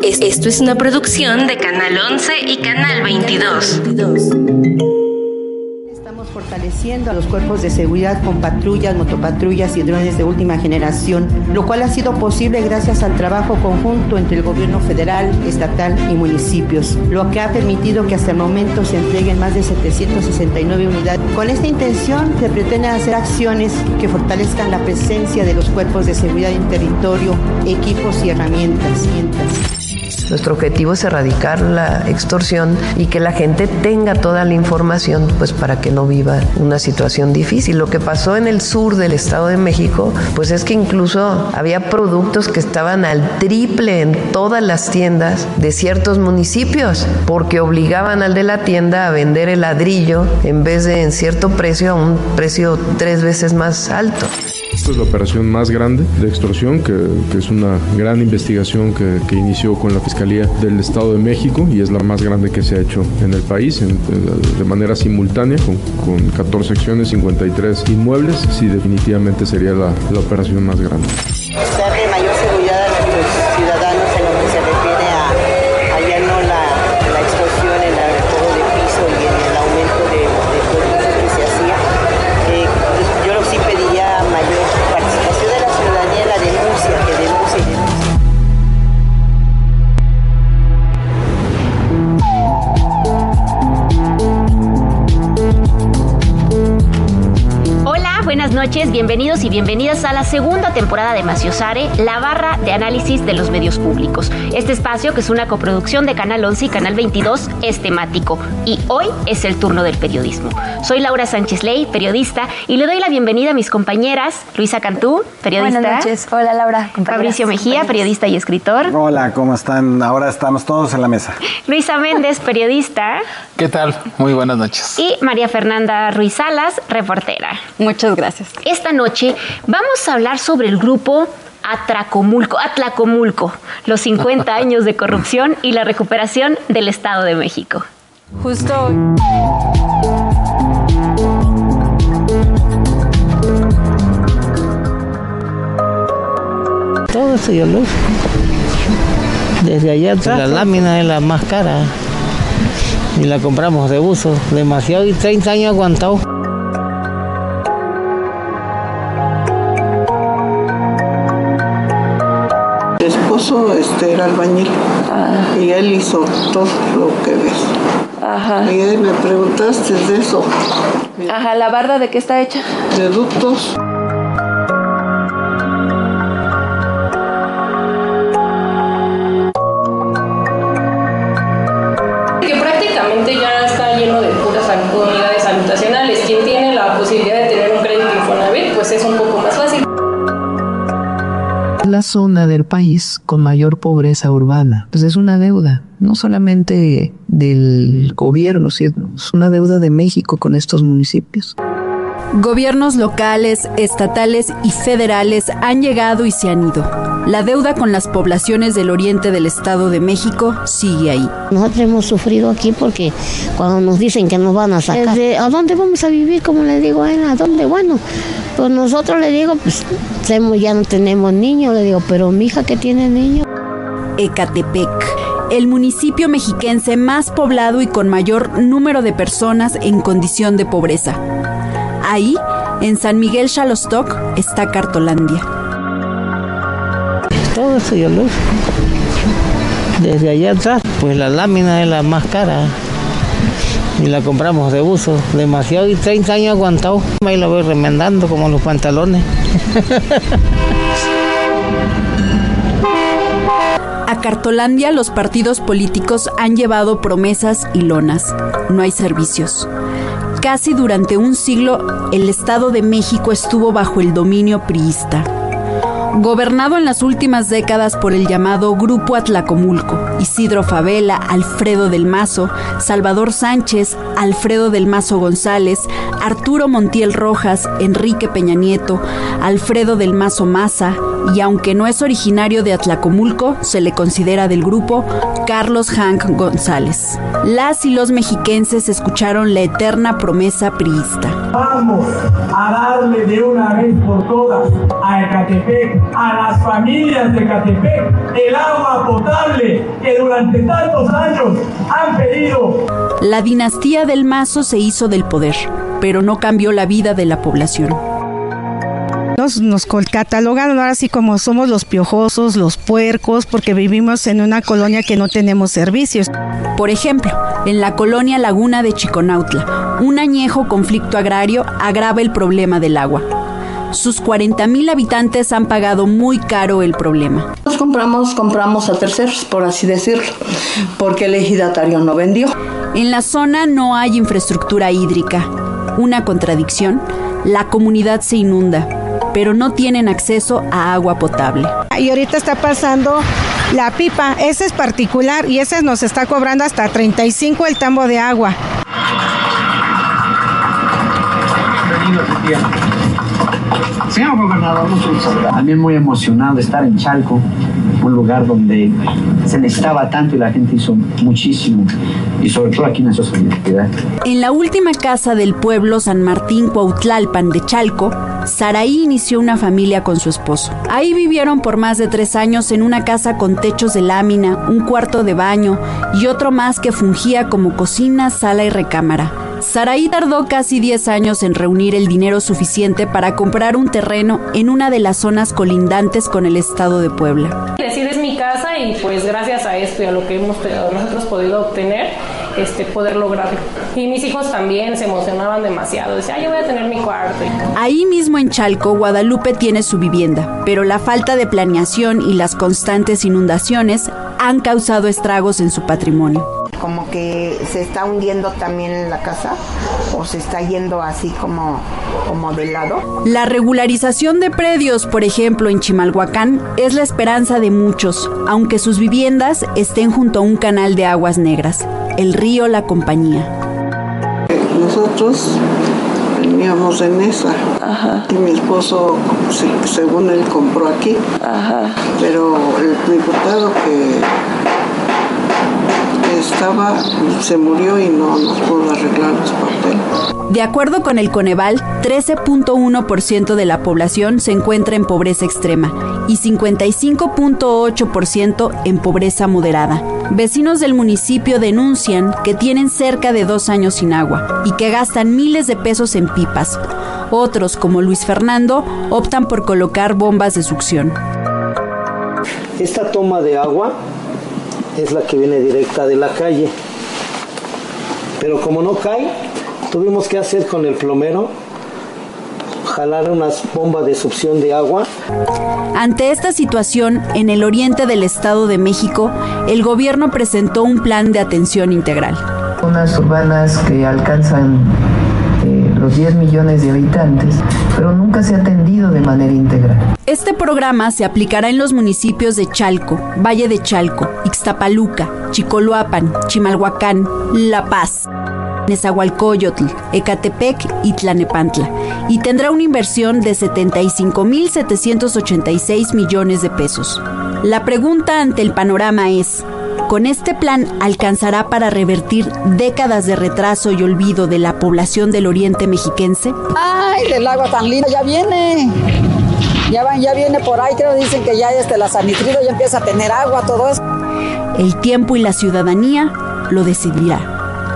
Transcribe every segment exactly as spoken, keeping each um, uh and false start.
Esto es una producción de Canal once y Canal veintidós. Estamos fortaleciendo a los cuerpos de seguridad con patrullas, motopatrullas y drones de última generación, lo cual ha sido posible gracias al trabajo conjunto entre el gobierno federal, estatal y municipios, lo que ha permitido que hasta el momento se entreguen más de setecientas sesenta y nueve unidades. Con esta intención se pretende hacer acciones que fortalezcan la presencia de los cuerpos de seguridad en territorio, equipos y herramientas. Nuestro objetivo es erradicar la extorsión y que la gente tenga toda la información, pues para que no viva una situación difícil. Lo que pasó en el sur del Estado de México, pues es que incluso había productos que estaban al triple en todas las tiendas de ciertos municipios, porque obligaban al de la tienda a vender el ladrillo en vez de en cierto precio a un precio tres veces más alto. Esta es la operación más grande de extorsión, que, que es una gran investigación que, que inició con la Fiscalía del Estado de México y es la más grande que se ha hecho en el país en, de manera simultánea, con, con catorce secciones, cincuenta y tres inmuebles. Sí, definitivamente sería la, la operación más grande. Darle mayor seguridad a nuestros ciudadanos en lo que se refiere a, a ya no la, la extorsión, en el cobro de piso y en el aumento de, de productos que se hacía. Eh, yo sí pediría mayor participación de la ciudadanía en la denuncia, que denuncie y denuncie. Buenas noches, bienvenidos y bienvenidas a la segunda temporada de Maciosare, la barra de análisis de los medios públicos. Este espacio, que es una coproducción de Canal once y Canal veintidós, es temático y hoy es el turno del periodismo. Soy Laura Sánchez Ley, periodista, y le doy la bienvenida a mis compañeras, Luisa Cantú, periodista. Buenas noches. Hola, Laura. Fabricio Mejía, periodista y escritor. Hola, ¿cómo están? Ahora estamos todos en la mesa. Luisa Méndez, periodista. ¿Qué tal? Muy buenas noches. Y María Fernanda Ruiz Salas, reportera. Muchas gracias. Esta noche vamos a hablar sobre el grupo Atracomulco, Atlacomulco, los cincuenta años de corrupción y la recuperación del Estado de México. Justo todo eso yo lo uso. Desde allá atrás. La lámina es la más cara y la compramos de uso. Demasiado, y treinta años aguantado. Mi esposo este, era albañil. Ah. Y él hizo todo lo que ves. Ajá. Y él le preguntaste de eso. Ajá, ¿la barda de qué está hecha? De ductos. Que prácticamente ya está lleno de puras unidades habitacionales. Quien tiene la posibilidad de tener un crédito Infonavit, pues es un poco más fácil. La zona del país con mayor pobreza urbana, pues es una deuda, no solamente del gobierno, sino es una deuda de México con estos municipios. Gobiernos locales, estatales y federales han llegado y se han ido. La deuda con las poblaciones del oriente del Estado de México sigue ahí. Nosotros hemos sufrido aquí porque cuando nos dicen que nos van a sacar, de, ¿a dónde vamos a vivir? Como le digo a él, ¿a dónde? Bueno, pues nosotros le digo, pues ya no tenemos niños, le digo, pero mi hija que tiene niños. Ecatepec, el municipio mexiquense más poblado y con mayor número de personas en condición de pobreza. Ahí, en San Miguel Xalostoc, está Cartolandia. Todo eso yo lo uso. Desde allá atrás, pues la lámina es la más cara y la compramos de uso. Demasiado, y treinta años aguantado. Ahí lo voy remendando como los pantalones. A Cartolandia los partidos políticos han llevado promesas y lonas. No hay servicios. Casi durante un siglo, el Estado de México estuvo bajo el dominio priista. Gobernado en las últimas décadas por el llamado Grupo Atlacomulco, Isidro Fabela, Alfredo del Mazo, Salvador Sánchez, Alfredo del Mazo González, Arturo Montiel Rojas, Enrique Peña Nieto, Alfredo del Mazo Maza y, aunque no es originario de Atlacomulco, se le considera del grupo, Carlos Hank González. Las y los mexiquenses escucharon la eterna promesa priista. Vamos a darle de una vez por todas a Ecatepec, a las familias de Ecatepec, el agua potable que durante tantos años han pedido. La dinastía del Mazo se hizo del poder, pero no cambió la vida de la población. Nos, nos catalogan ahora sí como somos los piojosos, los puercos, porque vivimos en una colonia que no tenemos servicios. Por ejemplo, en la colonia Laguna de Chiconautla, un añejo conflicto agrario agrava el problema del agua. Sus cuarenta mil habitantes han pagado muy caro el problema. Nos compramos, compramos a terceros, por así decirlo, porque el ejidatario no vendió. En la zona no hay infraestructura hídrica. Una contradicción, la comunidad se inunda, pero no tienen acceso a agua potable. Y ahorita está pasando la pipa, esa es particular y esa nos está cobrando hasta treinta y cinco el tambo de agua. Señor gobernador, también muy emocionado de estar en Chalco, un lugar donde se necesitaba tanto y la gente hizo muchísimo, y sobre todo aquí nació su identidad. En la última casa del pueblo San Martín Cuautlalpan de Chalco, Saraí inició una familia con su esposo. Ahí vivieron por más de tres años en una casa con techos de lámina, un cuarto de baño y otro más que fungía como cocina, sala y recámara. Saraí tardó casi diez años en reunir el dinero suficiente para comprar un terreno en una de las zonas colindantes con el estado de Puebla. Decides mi casa y pues gracias a esto y a lo que hemos nosotros podido obtener, este, poder lograrlo. Y mis hijos también se emocionaban demasiado, decían, yo voy a tener mi cuarto. Ahí mismo en Chalco, Guadalupe tiene su vivienda, pero la falta de planeación y las constantes inundaciones han causado estragos en su patrimonio. Como que se está hundiendo también la casa o se está yendo así como, como de lado. La regularización de predios, por ejemplo, en Chimalhuacán, es la esperanza de muchos, aunque sus viviendas estén junto a un canal de aguas negras, el río La Compañía. Nosotros veníamos en esa. Ajá. Y mi esposo, según él, compró aquí. Ajá. Pero el diputado que estaba, se murió y no nos pudo arreglar los papeles. De acuerdo con el Coneval, trece punto uno por ciento de la población se encuentra en pobreza extrema y cincuenta y cinco punto ocho por ciento en pobreza moderada. Vecinos del municipio denuncian que tienen cerca de dos años sin agua y que gastan miles de pesos en pipas. Otros, como Luis Fernando, optan por colocar bombas de succión. Esta toma de agua es la que viene directa de la calle, pero como no cae, tuvimos que hacer con el plomero jalar unas bombas de succión de agua. Ante esta situación, en el oriente del Estado de México, el gobierno presentó un plan de atención integral. Zonas urbanas que alcanzan eh, los diez millones de habitantes, pero nunca se ha atendido de manera integral. Este programa se aplicará en los municipios de Chalco, Valle de Chalco, Ixtapaluca, Chicoloapan, Chimalhuacán, La Paz, Nezahualcóyotl, Ecatepec y Tlanepantla, y tendrá una inversión de setenta y cinco mil setecientos ochenta y seis millones de pesos. La pregunta ante el panorama es, ¿con este plan alcanzará para revertir décadas de retraso y olvido de la población del oriente mexiquense? ¡Ay, el agua tan linda! ¡Ya viene! Ya, van, ya viene por ahí, creo, dicen que ya este, la San Isidro ya empieza a tener agua, todo eso. El tiempo y la ciudadanía lo decidirá.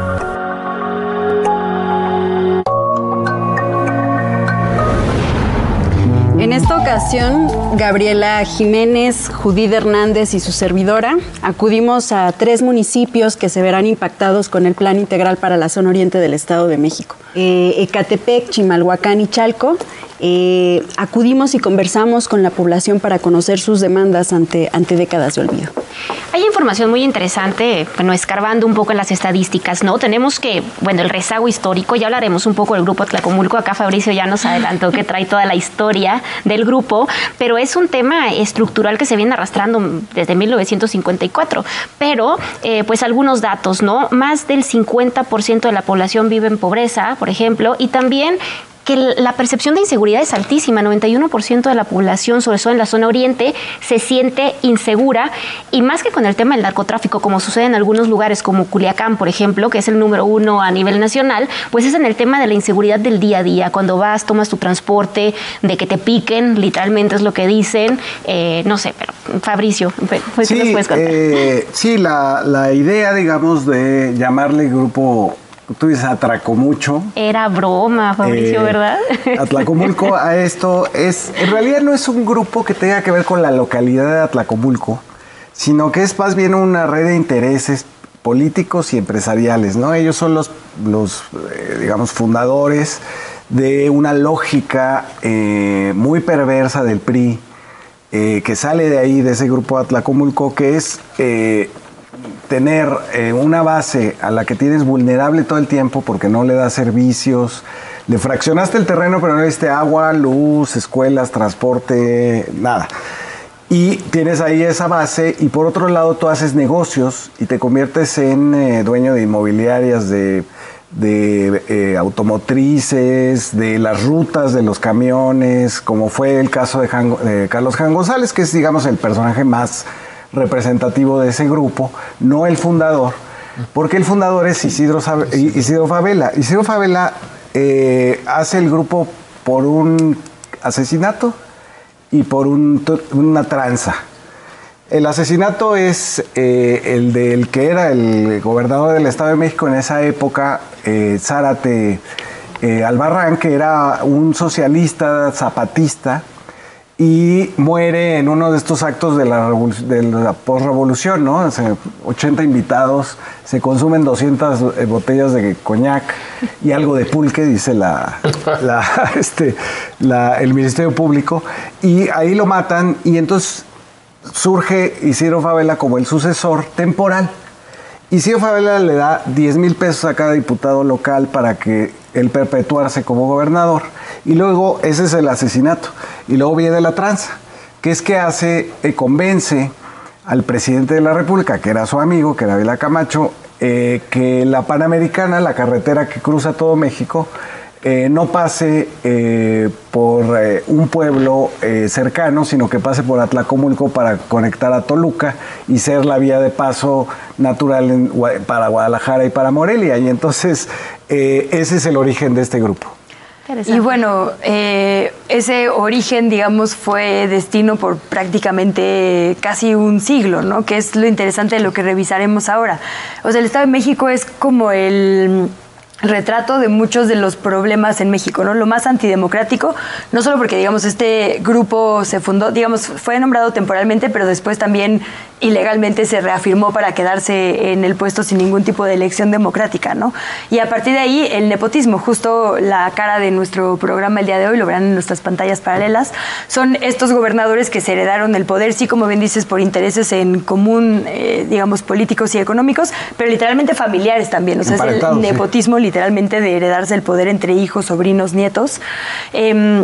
En esta ocasión, Gabriela Jiménez, Judith Hernández y su servidora acudimos a tres municipios que se verán impactados con el Plan Integral para la Zona Oriente del Estado de México. Eh, Ecatepec, Chimalhuacán y Chalco. eh, acudimos y conversamos con la población para conocer sus demandas ante, ante décadas de olvido. Hay información muy interesante, bueno, escarbando un poco en las estadísticas, ¿no? Tenemos que, bueno, el rezago histórico, ya hablaremos un poco del grupo Atlacomulco, acá Fabricio ya nos adelantó que trae toda la historia del grupo, pero es un tema estructural que se viene arrastrando desde mil novecientos cincuenta y cuatro, pero eh, pues algunos datos, ¿no? Más del cincuenta por ciento de la población vive en pobreza, por ejemplo, y también que la percepción de inseguridad es altísima. noventa y uno por ciento de la población, sobre todo en la zona oriente, se siente insegura, y más que con el tema del narcotráfico, como sucede en algunos lugares como Culiacán, por ejemplo, que es el número uno a nivel nacional, pues es en el tema de la inseguridad del día a día. Cuando vas, tomas tu transporte, de que te piquen, literalmente es lo que dicen. Eh, no sé, pero Fabricio, pues, sí, ¿qué nos puedes contar? Eh, sí, la, la idea, digamos, de llamarle grupo... Tú dices Atracomucho. Era broma, Fabricio, eh, ¿verdad? Atlacomulco a esto es... En realidad no es un grupo que tenga que ver con la localidad de Atlacomulco, sino que es más bien una red de intereses políticos y empresariales, ¿no? Ellos son los, los eh, digamos, fundadores de una lógica eh, muy perversa del P R I, eh, que sale de ahí, de ese grupo Atlacomulco, que es... Eh, tener eh, una base a la que tienes vulnerable todo el tiempo porque no le das servicios, le fraccionaste el terreno pero no le diste agua, luz, escuelas, transporte, nada. Y tienes ahí esa base, y por otro lado tú haces negocios y te conviertes en eh, dueño de inmobiliarias, de, de eh, automotrices, de las rutas de los camiones, como fue el caso de, Jan, de Carlos Jan González, que es, digamos, el personaje más representativo de ese grupo, no el fundador, porque el fundador es Isidro, Isidro Favela. Isidro Favela eh, hace el grupo por un asesinato y por un, una tranza. El asesinato es eh, el del que era el gobernador del Estado de México en esa época, eh, Zárate eh, Albarrán, que era un socialista zapatista, y muere en uno de estos actos de la, de la posrevolución, ¿no? O sea, ochenta invitados, se consumen doscientas botellas de coñac y algo de pulque, dice la, la, este, la, el Ministerio Público, y ahí lo matan, y entonces surge Isidro Favela como el sucesor temporal. Isidro Favela le da diez mil pesos a cada diputado local para que él perpetuarse como gobernador, y luego ese es el asesinato. Y luego viene la tranza, que es que hace, eh, convence al presidente de la República, que era su amigo, que era Ávila Camacho, eh, que la Panamericana, la carretera que cruza todo México, eh, no pase eh, por eh, un pueblo eh, cercano, sino que pase por Atlacomulco para conectar a Toluca y ser la vía de paso natural en, para Guadalajara y para Morelia. Y entonces eh, ese es el origen de este grupo. Y bueno, eh, ese origen, digamos, fue destino por prácticamente casi un siglo, ¿no? Que es lo interesante de lo que revisaremos ahora. O sea, el Estado de México es como el retrato de muchos de los problemas en México, ¿no? Lo más antidemocrático, no solo porque, digamos, este grupo se fundó, digamos, fue nombrado temporalmente, pero después también ilegalmente se reafirmó para quedarse en el puesto sin ningún tipo de elección democrática, ¿no? Y a partir de ahí, el nepotismo, justo la cara de nuestro programa el día de hoy, lo verán en nuestras pantallas paralelas, son estos gobernadores que se heredaron el poder, sí, como bien dices, por intereses en común, eh, digamos, políticos y económicos, pero literalmente familiares también, o sea, es el nepotismo, sí, literalmente de heredarse el poder entre hijos, sobrinos, nietos. Eh,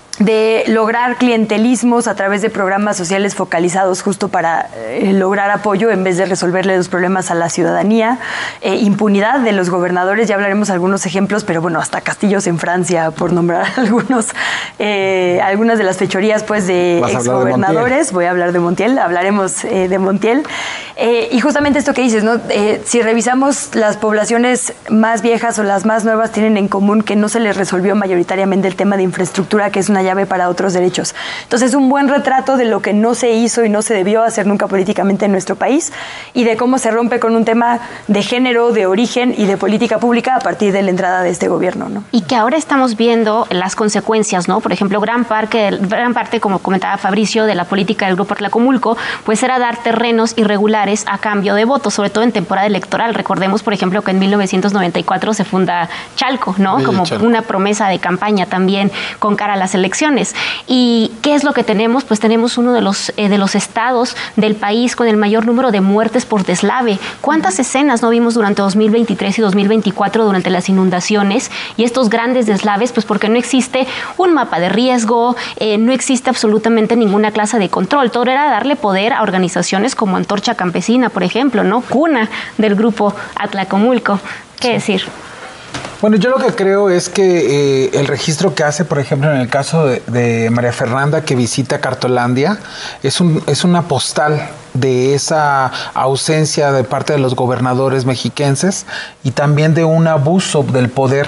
de lograr clientelismos a través de programas sociales focalizados justo para eh, lograr apoyo en vez de resolverle los problemas a la ciudadanía, eh, impunidad de los gobernadores, ya hablaremos algunos ejemplos, pero bueno, hasta castillos en Francia, por nombrar algunos, eh, algunas de las fechorías pues de exgobernadores. Voy a hablar de Montiel, hablaremos eh, de Montiel. Eh, y justamente esto que dices, ¿no? Eh, si revisamos las poblaciones más viejas o las más nuevas tienen en común que no se les resolvió mayoritariamente el tema de infraestructura, que es una llave para otros derechos. Entonces, es un buen retrato de lo que no se hizo y no se debió hacer nunca políticamente en nuestro país y de cómo se rompe con un tema de género, de origen y de política pública a partir de la entrada de este gobierno, ¿no? Y que ahora estamos viendo las consecuencias, ¿no? Por ejemplo, gran parte, gran parte, como comentaba Fabricio, de la política del Grupo Atlacomulco, pues era dar terrenos irregulares dólares a cambio de votos, sobre todo en temporada electoral. Recordemos, por ejemplo, que en mil novecientos noventa y cuatro se funda Chalco, ¿no? Sí, como Chalco. Una promesa de campaña también con cara a las elecciones. ¿Y qué es lo que tenemos? Pues tenemos uno de los, eh, de los estados del país con el mayor número de muertes por deslave. ¿Cuántas escenas no vimos durante dos mil veintitrés y dos mil veinticuatro durante las inundaciones y estos grandes deslaves? Pues porque no existe un mapa de riesgo, eh, no existe absolutamente ninguna clase de control. Todo era darle poder a organizaciones como Antorcha Campesina, por ejemplo, ¿no? Cuna del grupo Atlacomulco. ¿Qué sí. decir? Bueno, yo lo que creo es que eh, el registro que hace, por ejemplo, en el caso de, de María Fernanda, que visita Cartolandia, es, un, es una postal de esa ausencia de parte de los gobernadores mexiquenses y también de un abuso del poder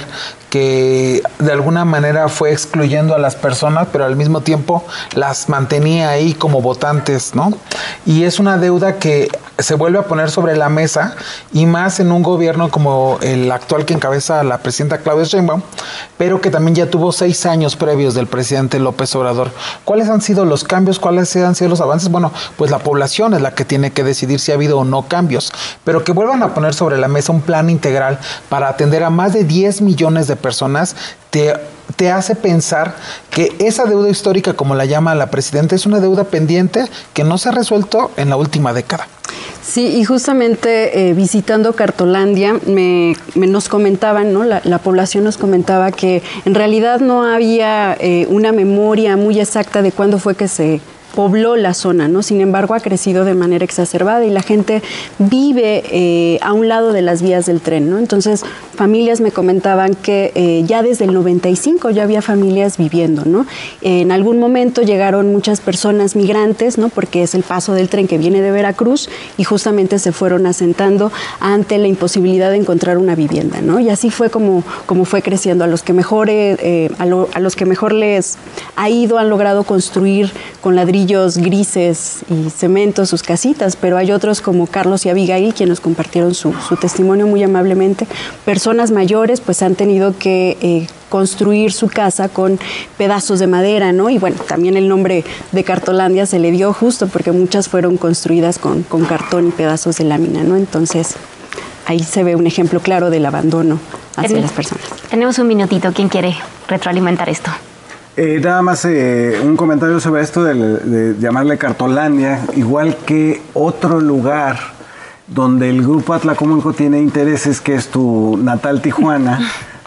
que de alguna manera fue excluyendo a las personas, pero al mismo tiempo las mantenía ahí como votantes, ¿no? Y es una deuda que se vuelve a poner sobre la mesa, y más en un gobierno como el actual que encabeza la presidenta Claudia Sheinbaum, pero que también ya tuvo seis años previos del presidente López Obrador. ¿Cuáles han sido los cambios? ¿Cuáles han sido los avances? Bueno, pues la población es la que tiene que decidir si ha habido o no cambios, pero que vuelvan a poner sobre la mesa un plan integral para atender a más de diez millones de personas, te, te hace pensar que esa deuda histórica, como la llama la presidenta, es una deuda pendiente que no se ha resuelto en la última década. Sí, y justamente eh, visitando Cartolandia me, me nos comentaban, ¿no? La, la población nos comentaba que en realidad no había eh, una memoria muy exacta de cuándo fue que se pobló la zona, ¿no? Sin embargo, ha crecido de manera exacerbada y la gente vive eh, a un lado de las vías del tren, ¿no? Entonces, familias me comentaban que eh, ya desde el noventa y cinco ya había familias viviendo, ¿no? Eh, en algún momento llegaron muchas personas migrantes, ¿no? Porque es el paso del tren que viene de Veracruz y justamente se fueron asentando ante la imposibilidad de encontrar una vivienda, ¿no? Y así fue como, como fue creciendo. A los que mejor, eh, a, lo, a los que mejor les ha ido, han logrado construir con ladrillos grises y cemento sus casitas, pero hay otros como Carlos y Abigail quienes nos compartieron su, su testimonio muy amablemente. Personas mayores pues han tenido que eh, construir su casa con pedazos de madera, ¿no? Y bueno, también el nombre de Cartolandia se le dio justo porque muchas fueron construidas con, con cartón y pedazos de lámina, ¿no? Entonces, ahí se ve un ejemplo claro del abandono hacia Ten- las personas. Tenemos un minutito. ¿Quién quiere retroalimentar esto? Eh, nada más eh, un comentario sobre esto de, de llamarle Cartolandia, igual que otro lugar donde el grupo Atlacomulco tiene intereses, que es tu natal Tijuana,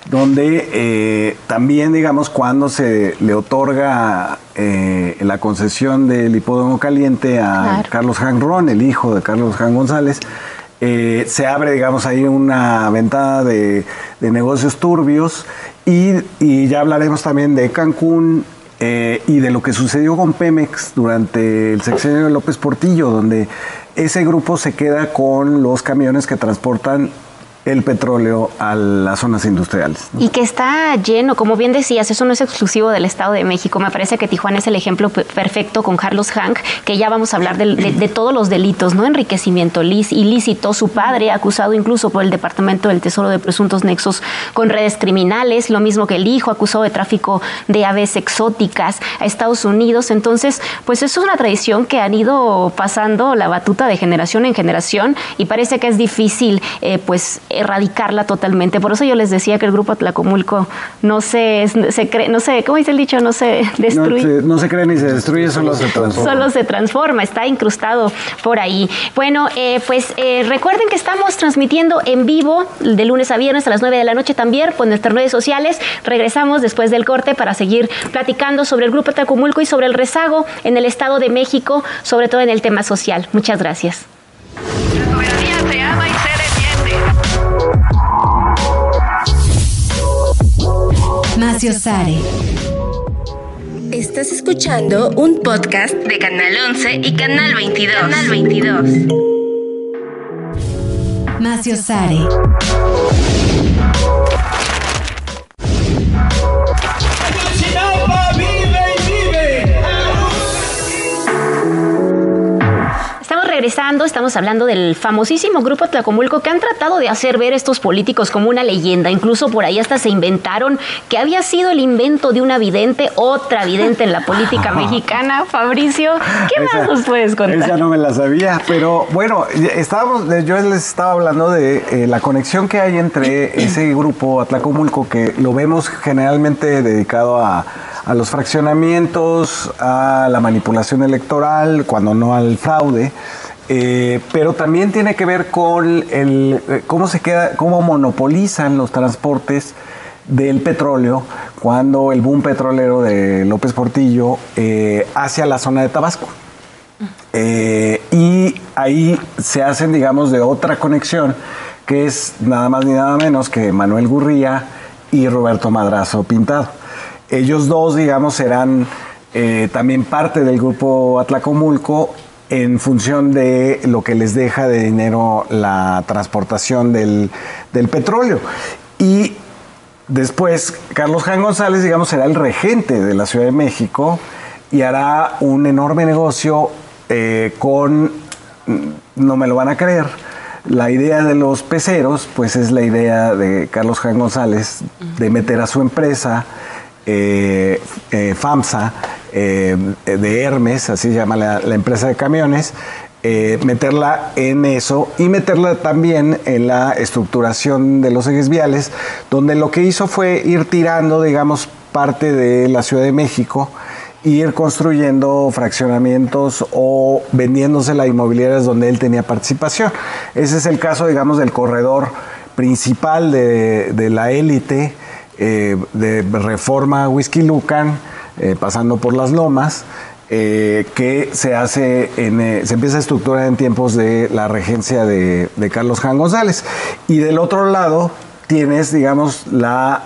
donde eh, también, digamos, cuando se le otorga eh, la concesión del hipódromo caliente a claro. Carlos Hank Ron, el hijo de Carlos Hank González, eh, se abre, digamos, ahí una ventana de, de negocios turbios. Y, y ya hablaremos también de Cancún eh, y de lo que sucedió con Pemex durante el sexenio de López Portillo, donde ese grupo se queda con los camiones que transportan el petróleo a las zonas industriales, ¿no? Y que está lleno, como bien decías, eso no es exclusivo del Estado de México. Me parece que Tijuana es el ejemplo perfecto con Carlos Hank, que ya vamos a hablar de, de, de todos los delitos, ¿no? Enriquecimiento ilícito, su padre acusado incluso por el Departamento del Tesoro de presuntos nexos con redes criminales, lo mismo que el hijo acusado de tráfico de aves exóticas a Estados Unidos. Entonces, pues eso es una tradición que han ido pasando la batuta de generación en generación y parece que es difícil, eh, pues, erradicarla totalmente. Por eso yo les decía que el grupo Atlacomulco no se, se cree, no sé, ¿cómo dice el dicho? No se destruye. No, no se cree ni se destruye, solo se transforma. Solo se transforma, está incrustado por ahí. Bueno, eh, pues eh, recuerden que estamos transmitiendo en vivo de lunes a viernes a las nueve de la noche también por nuestras redes sociales. Regresamos después del corte para seguir platicando sobre el grupo Atlacomulco y sobre el rezago en el Estado de México, sobre todo en el tema social. Muchas gracias. La soberanía se ama y se Maciosare. Estás escuchando un podcast de Canal once y Canal veintidós. Canal veintidós. Maciosare. regresando, estamos hablando del famosísimo Grupo Atlacomulco, que han tratado de hacer ver estos políticos como una leyenda. Incluso por ahí hasta se inventaron que había sido el invento de una vidente, otra vidente en la política mexicana. Fabricio, ¿qué esa, más nos puedes contar? Esa no me la sabía, pero bueno, estábamos, yo les estaba hablando de eh, la conexión que hay entre ese Grupo Atlacomulco, que lo vemos generalmente dedicado a, a los fraccionamientos, a la manipulación electoral, cuando no al fraude. Eh, pero también tiene que ver con el eh, cómo se queda, cómo monopolizan los transportes del petróleo cuando el boom petrolero de López Portillo eh, hacia la zona de Tabasco. Eh, y ahí se hacen, digamos, de otra conexión, que es nada más ni nada menos que Manuel Gurría y Roberto Madrazo Pintado. Ellos dos, digamos, serán eh, también parte del Grupo Atlacomulco, en función de lo que les deja de dinero la transportación del, del petróleo. Y después, Carlos Jan González, digamos, será el regente de la Ciudad de México y hará un enorme negocio eh, con, no me lo van a creer, la idea de los peceros, pues es la idea de Carlos Jan González de meter a su empresa, eh, eh, FAMSA, Eh, de Hermes, así se llama la, la empresa de camiones, eh, meterla en eso y meterla también en la estructuración de los ejes viales, donde lo que hizo fue ir tirando, digamos, parte de la Ciudad de México, ir construyendo fraccionamientos o vendiéndosela a inmobiliarias donde él tenía participación. Ese es el caso, digamos, del corredor principal de, de la élite, eh, de Reforma Whisky Lucan, Eh, pasando por las Lomas, eh, que se hace en, eh, se empieza a estructurar en tiempos de la regencia de, de Carlos Jan González. Y del otro lado tienes, digamos, la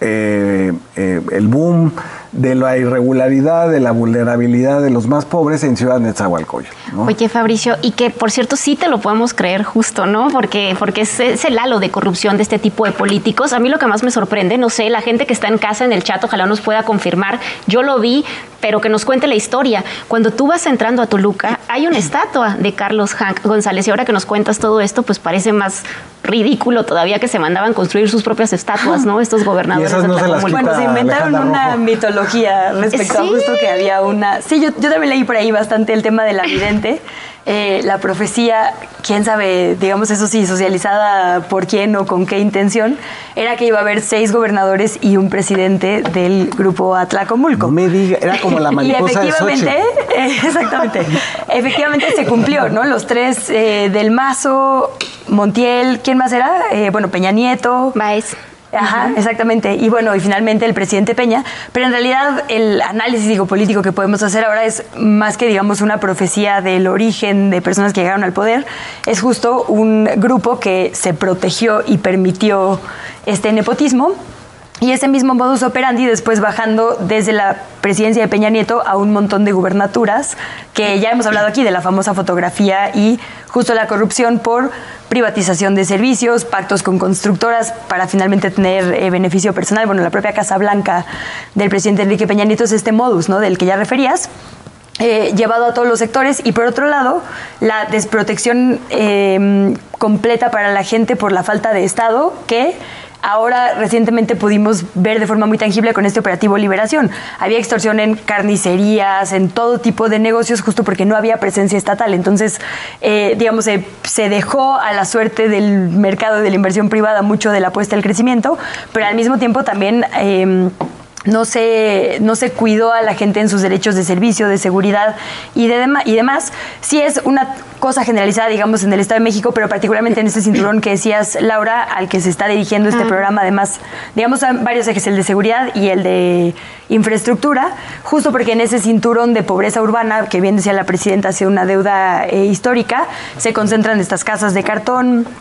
eh, eh, el boom de la irregularidad, de la vulnerabilidad de los más pobres en Ciudad Nezahualcóyotl, ¿no? Oye, Fabricio, y que por cierto sí te lo podemos creer justo, ¿no? Porque, porque es, es el halo de corrupción de este tipo de políticos. A mí lo que más me sorprende, no sé, la gente que está en casa en el chat, ojalá nos pueda confirmar, yo lo vi, pero que nos cuente la historia. Cuando tú vas entrando a Toluca, hay una estatua de Carlos Jan González, y ahora que nos cuentas todo esto, pues parece más ridículo todavía que se mandaban construir sus propias estatuas, ¿no? Estos gobernadores no de Tlacomulco. Bueno, se inventaron una mitología respecto ¿Sí? a justo que había una... Sí, yo, yo también leí por ahí bastante el tema de la vidente, eh, la profecía, quién sabe, digamos eso sí, socializada por quién o con qué intención, era que iba a haber seis gobernadores y un presidente del Grupo Atlacomulco. No me diga, era como la mariposa de Xochitl. Y efectivamente, eh, exactamente, efectivamente se cumplió, ¿no? Los tres eh, del Mazo, Montiel, ¿quién más era? Eh, bueno, Peña Nieto. Baez. Ajá, uh-huh. Exactamente. Y bueno, y finalmente el presidente Peña. Pero en realidad el análisis, digo, político que podemos hacer ahora es más que, digamos, una profecía del origen de personas que llegaron al poder. Es justo un grupo que se protegió y permitió este nepotismo. Y ese mismo modus operandi después bajando desde la presidencia de Peña Nieto a un montón de gubernaturas, que ya hemos hablado aquí de la famosa fotografía y justo la corrupción por privatización de servicios, pactos con constructoras para finalmente tener eh, beneficio personal. Bueno, la propia Casa Blanca del presidente Enrique Peña Nieto es este modus, ¿no?, del que ya referías. Eh, llevado a todos los sectores, y por otro lado la desprotección eh, completa para la gente por la falta de Estado, que ahora recientemente pudimos ver de forma muy tangible con este operativo Liberación. Había extorsión en carnicerías, en todo tipo de negocios, justo porque no había presencia estatal. Entonces, eh, digamos, se, se dejó a la suerte del mercado de la inversión privada mucho de la apuesta al crecimiento, pero al mismo tiempo también Eh, No se, no se cuidó a la gente en sus derechos de servicio, de seguridad y, de dema, y demás. Sí es una cosa generalizada, digamos, en el Estado de México, pero particularmente en este cinturón que decías, Laura, al que se está dirigiendo este ah. programa. Además, digamos, varios ejes, el de seguridad y el de infraestructura, justo porque en ese cinturón de pobreza urbana, que bien decía la presidenta, hacia una deuda eh, histórica, se concentran estas casas de cartón,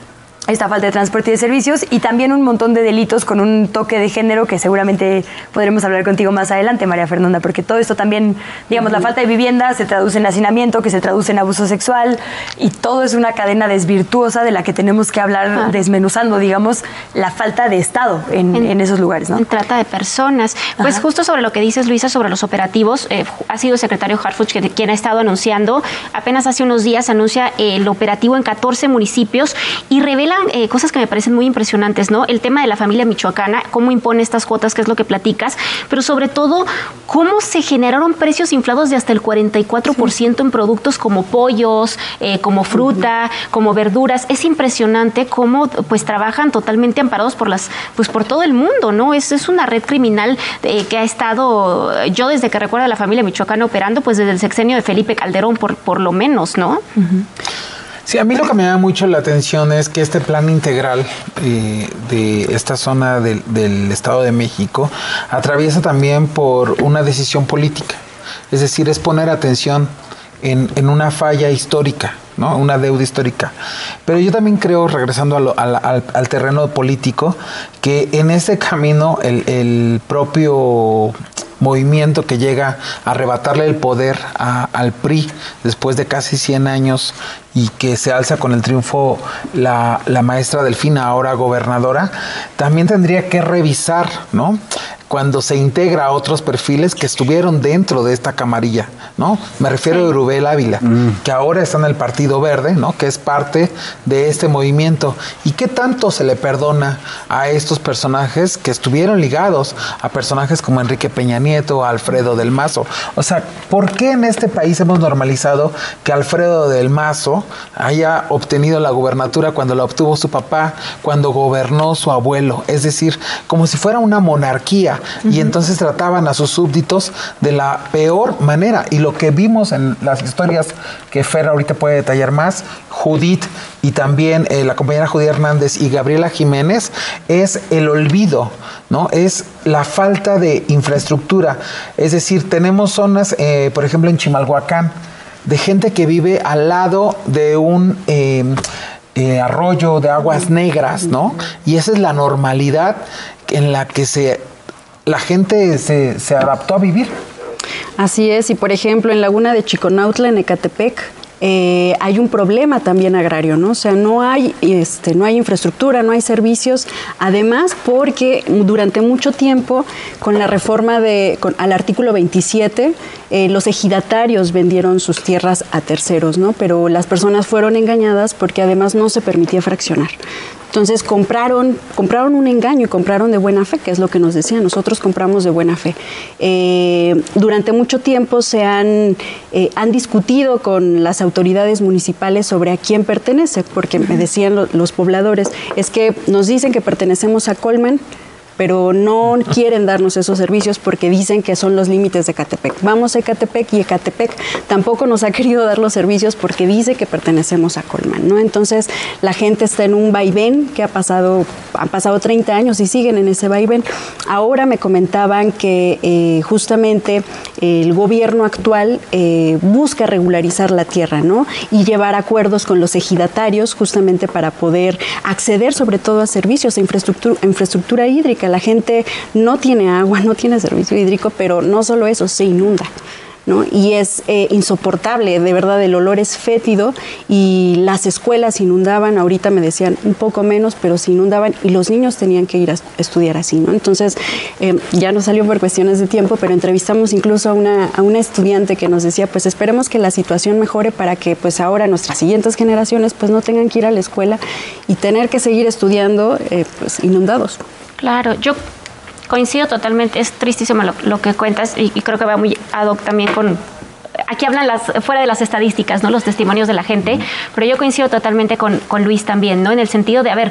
esta falta de transporte y de servicios, y también un montón de delitos con un toque de género que seguramente podremos hablar contigo más adelante, María Fernanda, porque todo esto también, digamos, la falta de vivienda se traduce en hacinamiento, que se traduce en abuso sexual, y todo es una cadena desvirtuosa de la que tenemos que hablar ah. desmenuzando, digamos, la falta de Estado en, en, en esos lugares, ¿no? En trata de personas. Pues Ajá. justo sobre lo que dices, Luisa, sobre los operativos, eh, ha sido el secretario Harfuch que, quien ha estado anunciando, apenas hace unos días anuncia eh, el operativo en catorce municipios y revelan eh, cosas que me parecen muy impresionantes, ¿no? El tema de la familia michoacana, cómo impone estas cuotas, que es lo que platicas, pero sobre todo, cómo se generaron precios inflados de hasta el cuarenta y cuatro por ciento sí. en productos como pollos, eh, como fruta, uh-huh. como verduras. Es impresionante cómo pues trabajan totalmente amparados por las, pues por todo el mundo, ¿no? Es, es una red criminal eh, que ha estado, yo desde que recuerdo a la familia michoacana operando, pues desde el sexenio de Felipe Calderón, por, por lo menos, ¿no? Uh-huh. Sí, a mí lo que me llama mucho la atención es que este plan integral eh, de esta zona del, del Estado de México atraviesa también por una decisión política. Es decir, es poner atención en, en una falla histórica, ¿no? Una deuda histórica. Pero yo también creo, regresando a lo, a la, al, al terreno político, que en ese camino el, el propio movimiento que llega a arrebatarle el poder a, al P R I después de casi cien años y que se alza con el triunfo la, la maestra Delfina, ahora gobernadora, también tendría que revisar, ¿no?, cuando se integra a otros perfiles que estuvieron dentro de esta camarilla, ¿no? Me refiero a Rubén Ávila, mm. que ahora está en el Partido Verde, ¿no?, que es parte de este movimiento. ¿Y qué tanto se le perdona a estos personajes que estuvieron ligados a personajes como Enrique Peña Nieto, Alfredo del Mazo? O sea, ¿por qué en este país hemos normalizado que Alfredo del Mazo haya obtenido la gubernatura cuando la obtuvo su papá, cuando gobernó su abuelo? Es decir, como si fuera una monarquía. Uh-huh. Y entonces trataban a sus súbditos de la peor manera. Y lo que vimos en las historias que Fer ahorita puede detallar más, Judith y también eh, la compañera Judith Hernández y Gabriela Jiménez, es el olvido, ¿no? Es la falta de infraestructura. Es decir, tenemos zonas, eh, por ejemplo en Chimalhuacán, de gente que vive al lado de un eh, eh, arroyo de aguas negras, ¿no? Y esa es la normalidad en la que se la gente se, se adaptó a vivir. Así es, y por ejemplo en Laguna de Chiconautla, en Ecatepec, eh, hay un problema también agrario, ¿no? O sea, no hay, este, no hay infraestructura, no hay servicios, además porque durante mucho tiempo, con la reforma de, con, al artículo veintisiete, eh, los ejidatarios vendieron sus tierras a terceros, ¿no? Pero las personas fueron engañadas porque además no se permitía fraccionar. Entonces compraron, compraron un engaño y compraron de buena fe, que es lo que nos decían, nosotros compramos de buena fe. Eh, durante mucho tiempo se han, eh, han discutido con las autoridades municipales sobre a quién pertenece, porque me decían lo, los pobladores, es que nos dicen que pertenecemos a Colman, pero no quieren darnos esos servicios porque dicen que son los límites de Ecatepec. Vamos a Ecatepec y Ecatepec tampoco nos ha querido dar los servicios porque dice que pertenecemos a Colman, ¿no? Entonces la gente está en un vaivén que ha pasado, han pasado treinta años y siguen en ese vaivén. Ahora me comentaban que eh, justamente eh, el gobierno actual eh, busca regularizar la tierra, ¿no? Y llevar acuerdos con los ejidatarios justamente para poder acceder sobre todo a servicios, a infraestructura, infraestructura hídrica. La gente no tiene agua, no tiene servicio hídrico, pero no solo eso, se inunda, ¿no? Y es eh, insoportable, de verdad, el olor es fétido y las escuelas inundaban, ahorita me decían un poco menos, pero se inundaban y los niños tenían que ir a estudiar así, ¿no? Entonces, eh, ya no salió por cuestiones de tiempo, pero entrevistamos incluso a una, a una estudiante que nos decía, pues esperemos que la situación mejore para que pues ahora nuestras siguientes generaciones pues no tengan que ir a la escuela y tener que seguir estudiando eh, pues inundados. Claro, yo coincido totalmente, es tristísimo lo, lo que cuentas y, y creo que va muy ad hoc también con... Aquí hablan las, fuera de las estadísticas, ¿no?, los testimonios de la gente, pero yo coincido totalmente con, con Luis también, ¿no?, en el sentido de, a ver,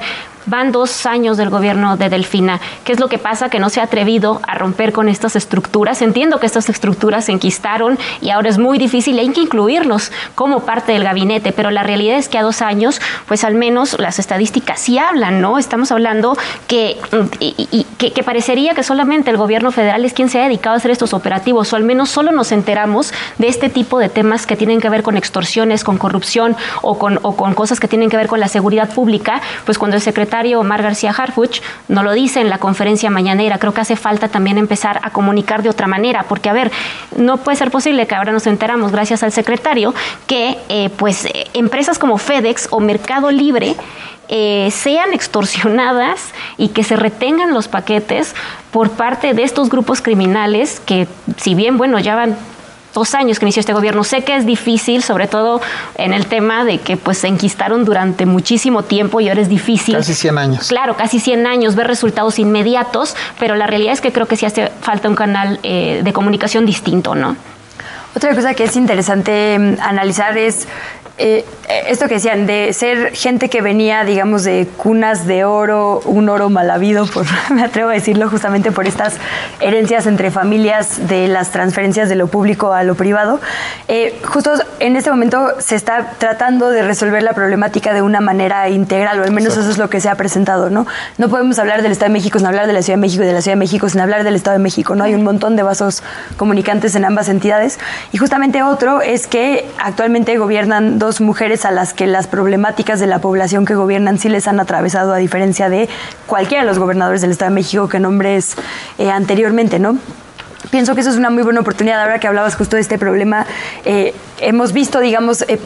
van dos años del gobierno de Delfina. ¿Qué es lo que pasa? Que no se ha atrevido a romper con estas estructuras. Entiendo que estas estructuras se enquistaron y ahora es muy difícil y hay que incluirlos como parte del gabinete, pero la realidad es que a dos años, pues al menos las estadísticas sí hablan, ¿no? Estamos hablando que, y, y, que, que parecería que solamente el gobierno federal es quien se ha dedicado a hacer estos operativos, o al menos solo nos enteramos de este tipo de temas que tienen que ver con extorsiones, con corrupción o con, o con cosas que tienen que ver con la seguridad pública, pues cuando el secretario Omar García Harfuch nos lo dice en la conferencia mañanera. Creo que hace falta también empezar a comunicar de otra manera, porque a ver, no puede ser posible que ahora nos enteramos gracias al secretario que eh, pues eh, empresas como FedEx o Mercado Libre Eh, sean extorsionadas y que se retengan los paquetes por parte de estos grupos criminales que, si bien, bueno, ya van dos años que inició este gobierno, sé que es difícil, sobre todo en el tema de que pues se enquistaron durante muchísimo tiempo y ahora es difícil. Casi cien años. Claro, casi cien años, ver resultados inmediatos, pero la realidad es que creo que sí hace falta un canal eh, de comunicación distinto, ¿no? Otra cosa que es interesante um, analizar es Eh, esto que decían, de ser gente que venía, digamos, de cunas de oro, un oro mal habido, por, me atrevo a decirlo, justamente por estas herencias entre familias de las transferencias de lo público a lo privado. Eh, justo en este momento se está tratando de resolver la problemática de una manera integral, o al menos Exacto. Eso es lo que se ha presentado, ¿no? No podemos hablar del Estado de México sin hablar de la Ciudad de México y de la Ciudad de México sin hablar del Estado de México, ¿no? Hay un montón de vasos comunicantes en ambas entidades. Y justamente otro es que actualmente gobiernan dos mujeres a las que las problemáticas de la población que gobiernan sí les han atravesado, a diferencia de cualquiera de los gobernadores del Estado de México que nombres eh, anteriormente, ¿no? Pienso que eso es una muy buena oportunidad. Ahora que hablabas justo de este problema, eh, hemos visto, digamos, eh,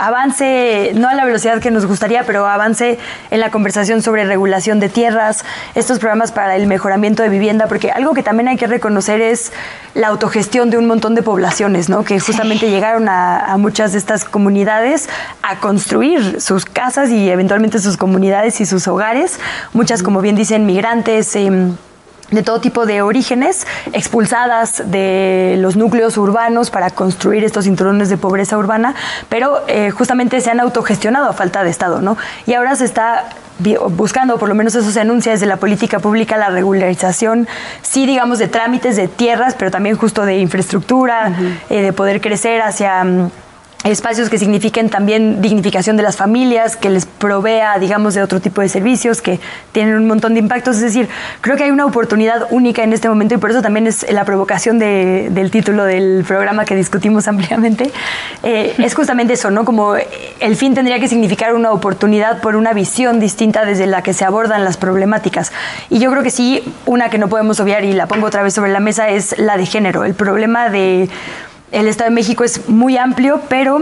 avance, no a la velocidad que nos gustaría, pero avance en la conversación sobre regulación de tierras, estos programas para el mejoramiento de vivienda, porque algo que también hay que reconocer es la autogestión de un montón de poblaciones, ¿no? Que justamente sí. llegaron a, a muchas de estas comunidades a construir sus casas y eventualmente sus comunidades y sus hogares, muchas, como bien dicen, migrantes, eh, de todo tipo de orígenes, expulsadas de los núcleos urbanos para construir estos cinturones de pobreza urbana, pero eh, justamente se han autogestionado a falta de Estado, ¿no? Y ahora se está buscando, por lo menos eso se anuncia desde la política pública, la regularización, sí, digamos, de trámites de tierras, pero también justo de infraestructura, uh-huh. eh, de poder crecer hacia Um, espacios que signifiquen también dignificación de las familias, que les provea, digamos, de otro tipo de servicios que tienen un montón de impactos. Es decir, creo que hay una oportunidad única en este momento y por eso también es la provocación de, del título del programa que discutimos ampliamente. Eh, es justamente eso, ¿no? Como el fin tendría que significar una oportunidad por una visión distinta desde la que se abordan las problemáticas. Y yo creo que sí, una que no podemos obviar, y la pongo otra vez sobre la mesa, es la de género. El problema de el Estado de México es muy amplio, pero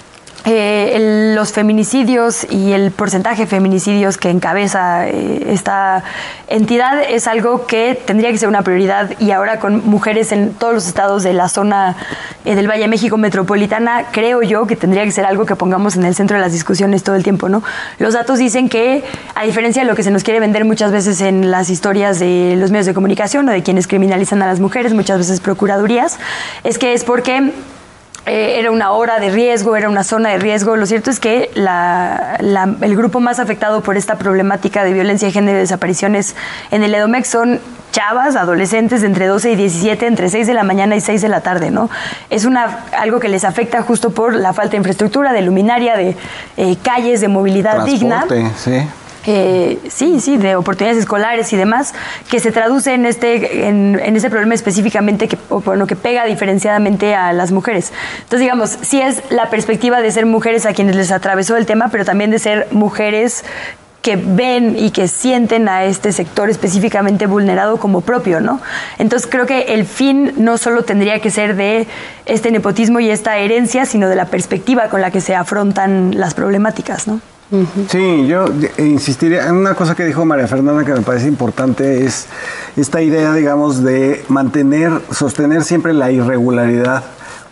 eh, el, los feminicidios y el porcentaje de feminicidios que encabeza eh, esta entidad es algo que tendría que ser una prioridad, y ahora con mujeres en todos los estados de la zona eh, del Valle de México metropolitana, creo yo que tendría que ser algo que pongamos en el centro de las discusiones todo el tiempo, ¿no? Los datos dicen que, a diferencia de lo que se nos quiere vender muchas veces en las historias de los medios de comunicación o de quienes criminalizan a las mujeres, muchas veces procuradurías, es que es porque Eh, era una hora de riesgo, era una zona de riesgo. Lo cierto es que la, la, el grupo más afectado por esta problemática de violencia de género y desapariciones en el Edomex son chavas, adolescentes de entre doce y diecisiete, entre seis de la mañana y seis de la tarde, ¿no? Es una, algo que les afecta justo por la falta de infraestructura, de luminaria, de eh, calles, de movilidad digna. Sí. Eh, sí, sí, de oportunidades escolares y demás, que se traduce en este, en, en ese problema específicamente que, o, bueno, que pega diferenciadamente a las mujeres. Entonces, digamos, sí es la perspectiva de ser mujeres a quienes les atravesó el tema, pero también de ser mujeres que ven y que sienten a este sector específicamente vulnerado como propio, ¿no? Entonces creo que el fin no solo tendría que ser de este nepotismo y esta herencia, sino de la perspectiva con la que se afrontan las problemáticas, ¿no? Sí, yo insistiría en una cosa que dijo María Fernanda que me parece importante, es esta idea, digamos, de mantener, sostener siempre la irregularidad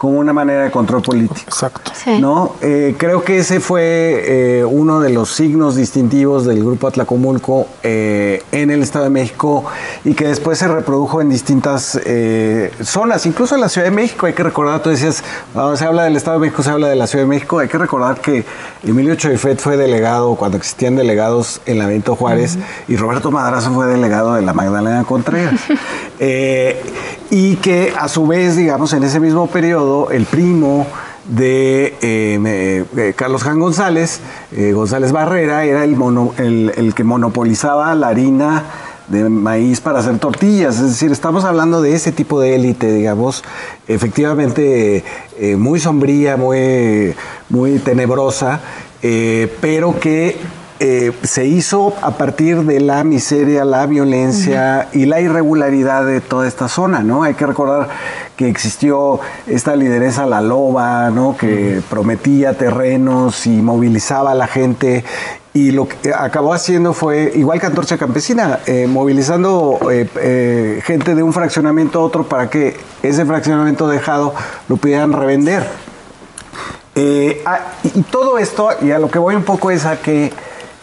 como una manera de control político. Exacto. Sí. ¿No? Eh, creo que ese fue eh, uno de los signos distintivos del Grupo Atlacomulco eh, en el Estado de México y que después se reprodujo en distintas eh, zonas, incluso en la Ciudad de México. Hay que recordar, tú decías, cuando se habla del Estado de México, se habla de la Ciudad de México. Hay que recordar que Emilio Choifet fue delegado cuando existían delegados en la Benito Juárez uh-huh. y Roberto Madrazo fue delegado de la Magdalena Contreras. eh, y que a su vez, digamos, en ese mismo periodo, el primo de eh, eh, Carlos Jan González, eh, González Barrera, era el, mono, el, el que monopolizaba la harina de maíz para hacer tortillas. Es decir, estamos hablando de ese tipo de élite, digamos, efectivamente eh, muy sombría, muy, muy tenebrosa, eh, pero que Eh, se hizo a partir de la miseria, la violencia uh-huh. y la irregularidad de toda esta zona, ¿no? Hay que recordar que existió esta lideresa La Loba, ¿no? Que uh-huh. prometía terrenos y movilizaba a la gente, y lo que acabó haciendo fue, igual que Antorcha Campesina, eh, movilizando eh, eh, gente de un fraccionamiento a otro para que ese fraccionamiento dejado lo pudieran revender. Eh, ah, y todo esto, y a lo que voy un poco es a que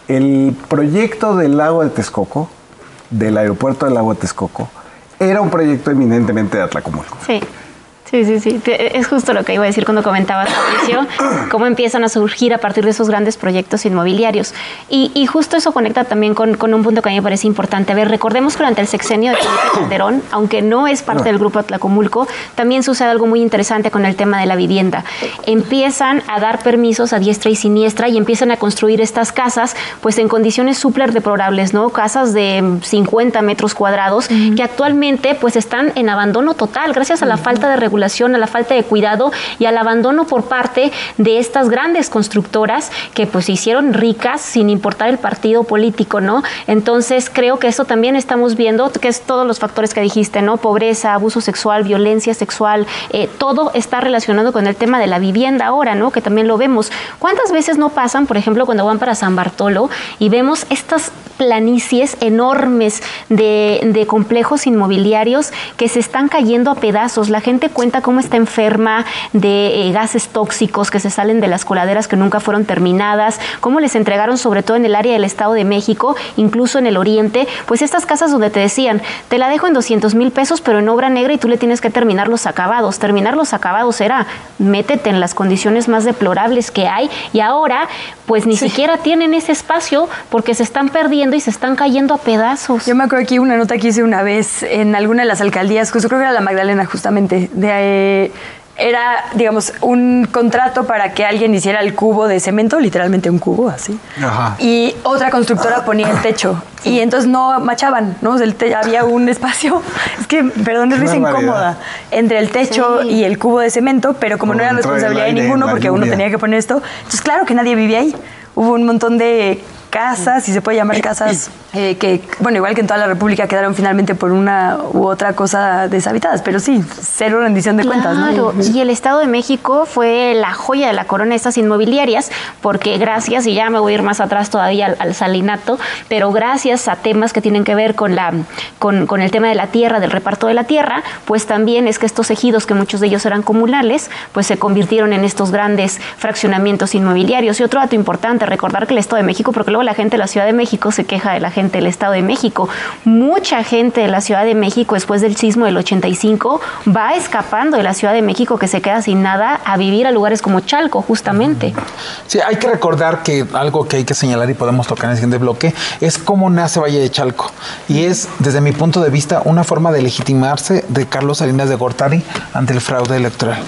el proyecto del lago de Texcoco, del aeropuerto del lago de Texcoco, era un proyecto eminentemente de Atlacomulco. Sí. Sí, sí, sí. Es justo lo que iba a decir cuando comentabas, Fabricio, cómo empiezan a surgir a partir de esos grandes proyectos inmobiliarios. Y, y justo eso conecta también con, con un punto que a mí me parece importante. A ver, recordemos que durante el sexenio de Felipe Calderón, aunque no es parte del Grupo Atlacomulco, también sucede algo muy interesante con el tema de la vivienda. Empiezan a dar permisos a diestra y siniestra y empiezan a construir estas casas pues en condiciones súper deplorables, ¿no? Casas de cincuenta metros cuadrados uh-huh. que actualmente pues están en abandono total gracias a la uh-huh. falta de regulación, a la falta de cuidado y al abandono por parte de estas grandes constructoras que pues se hicieron ricas sin importar el partido político, ¿no? Entonces creo que eso también estamos viendo, que es todos los factores que dijiste, ¿no? Pobreza, abuso sexual, violencia sexual, eh, todo está relacionado con el tema de la vivienda ahora, ¿no? Que también lo vemos. ¿Cuántas veces no pasan, por ejemplo, cuando van para San Bartolo y vemos estas planicies enormes de, de complejos inmobiliarios que se están cayendo a pedazos? La gente cuenta cómo está enferma de eh, gases tóxicos que se salen de las coladeras que nunca fueron terminadas, cómo les entregaron, sobre todo en el área del Estado de México, incluso en el oriente, pues estas casas donde te decían, te la dejo en doscientos mil pesos, pero en obra negra y tú le tienes que terminar los acabados. Terminar los acabados era, métete en las condiciones más deplorables que hay, y ahora pues ni sí. siquiera tienen ese espacio porque se están perdiendo y se están cayendo a pedazos. Yo me acuerdo aquí una nota que hice una vez en alguna de las alcaldías, justo creo que era la Magdalena justamente, de eh, era, digamos, un contrato para que alguien hiciera el cubo de cemento, literalmente un cubo, así. Ajá. Y otra constructora ponía el techo. Y entonces no machaban, ¿no? El te- había un espacio, es que, perdón, es risa incómoda, entre el techo sí. y el cubo de cemento, pero como Por no era responsabilidad de ninguno, porque uno tenía que poner esto, entonces claro que nadie vivía ahí. Hubo un montón de casas, si se puede llamar casas, eh, que, bueno, igual que en toda la República, quedaron finalmente por una u otra cosa deshabitadas, pero sí, cero rendición de claro, cuentas, ¿no? Y el Estado de México fue la joya de la corona de estas inmobiliarias, porque gracias, y ya me voy a ir más atrás todavía al, al salinato, pero gracias a temas que tienen que ver con, la, con, con el tema de la tierra, del reparto de la tierra, pues también es que estos ejidos, que muchos de ellos eran comunales, pues se convirtieron en estos grandes fraccionamientos inmobiliarios. Y otro dato importante, recordar que el Estado de México, porque luego la gente de la Ciudad de México se queja de la gente del Estado de México. Mucha gente de la Ciudad de México, después del sismo del ochenta y cinco, va escapando de la Ciudad de México, que se queda sin nada, a vivir a lugares como Chalco, justamente. Sí, hay que recordar que algo que hay que señalar y podemos tocar en el siguiente bloque es cómo nace Valle de Chalco. Y es, desde mi punto de vista, una forma de legitimarse de Carlos Salinas de Gortari ante el fraude electoral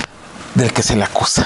del que se le acusa.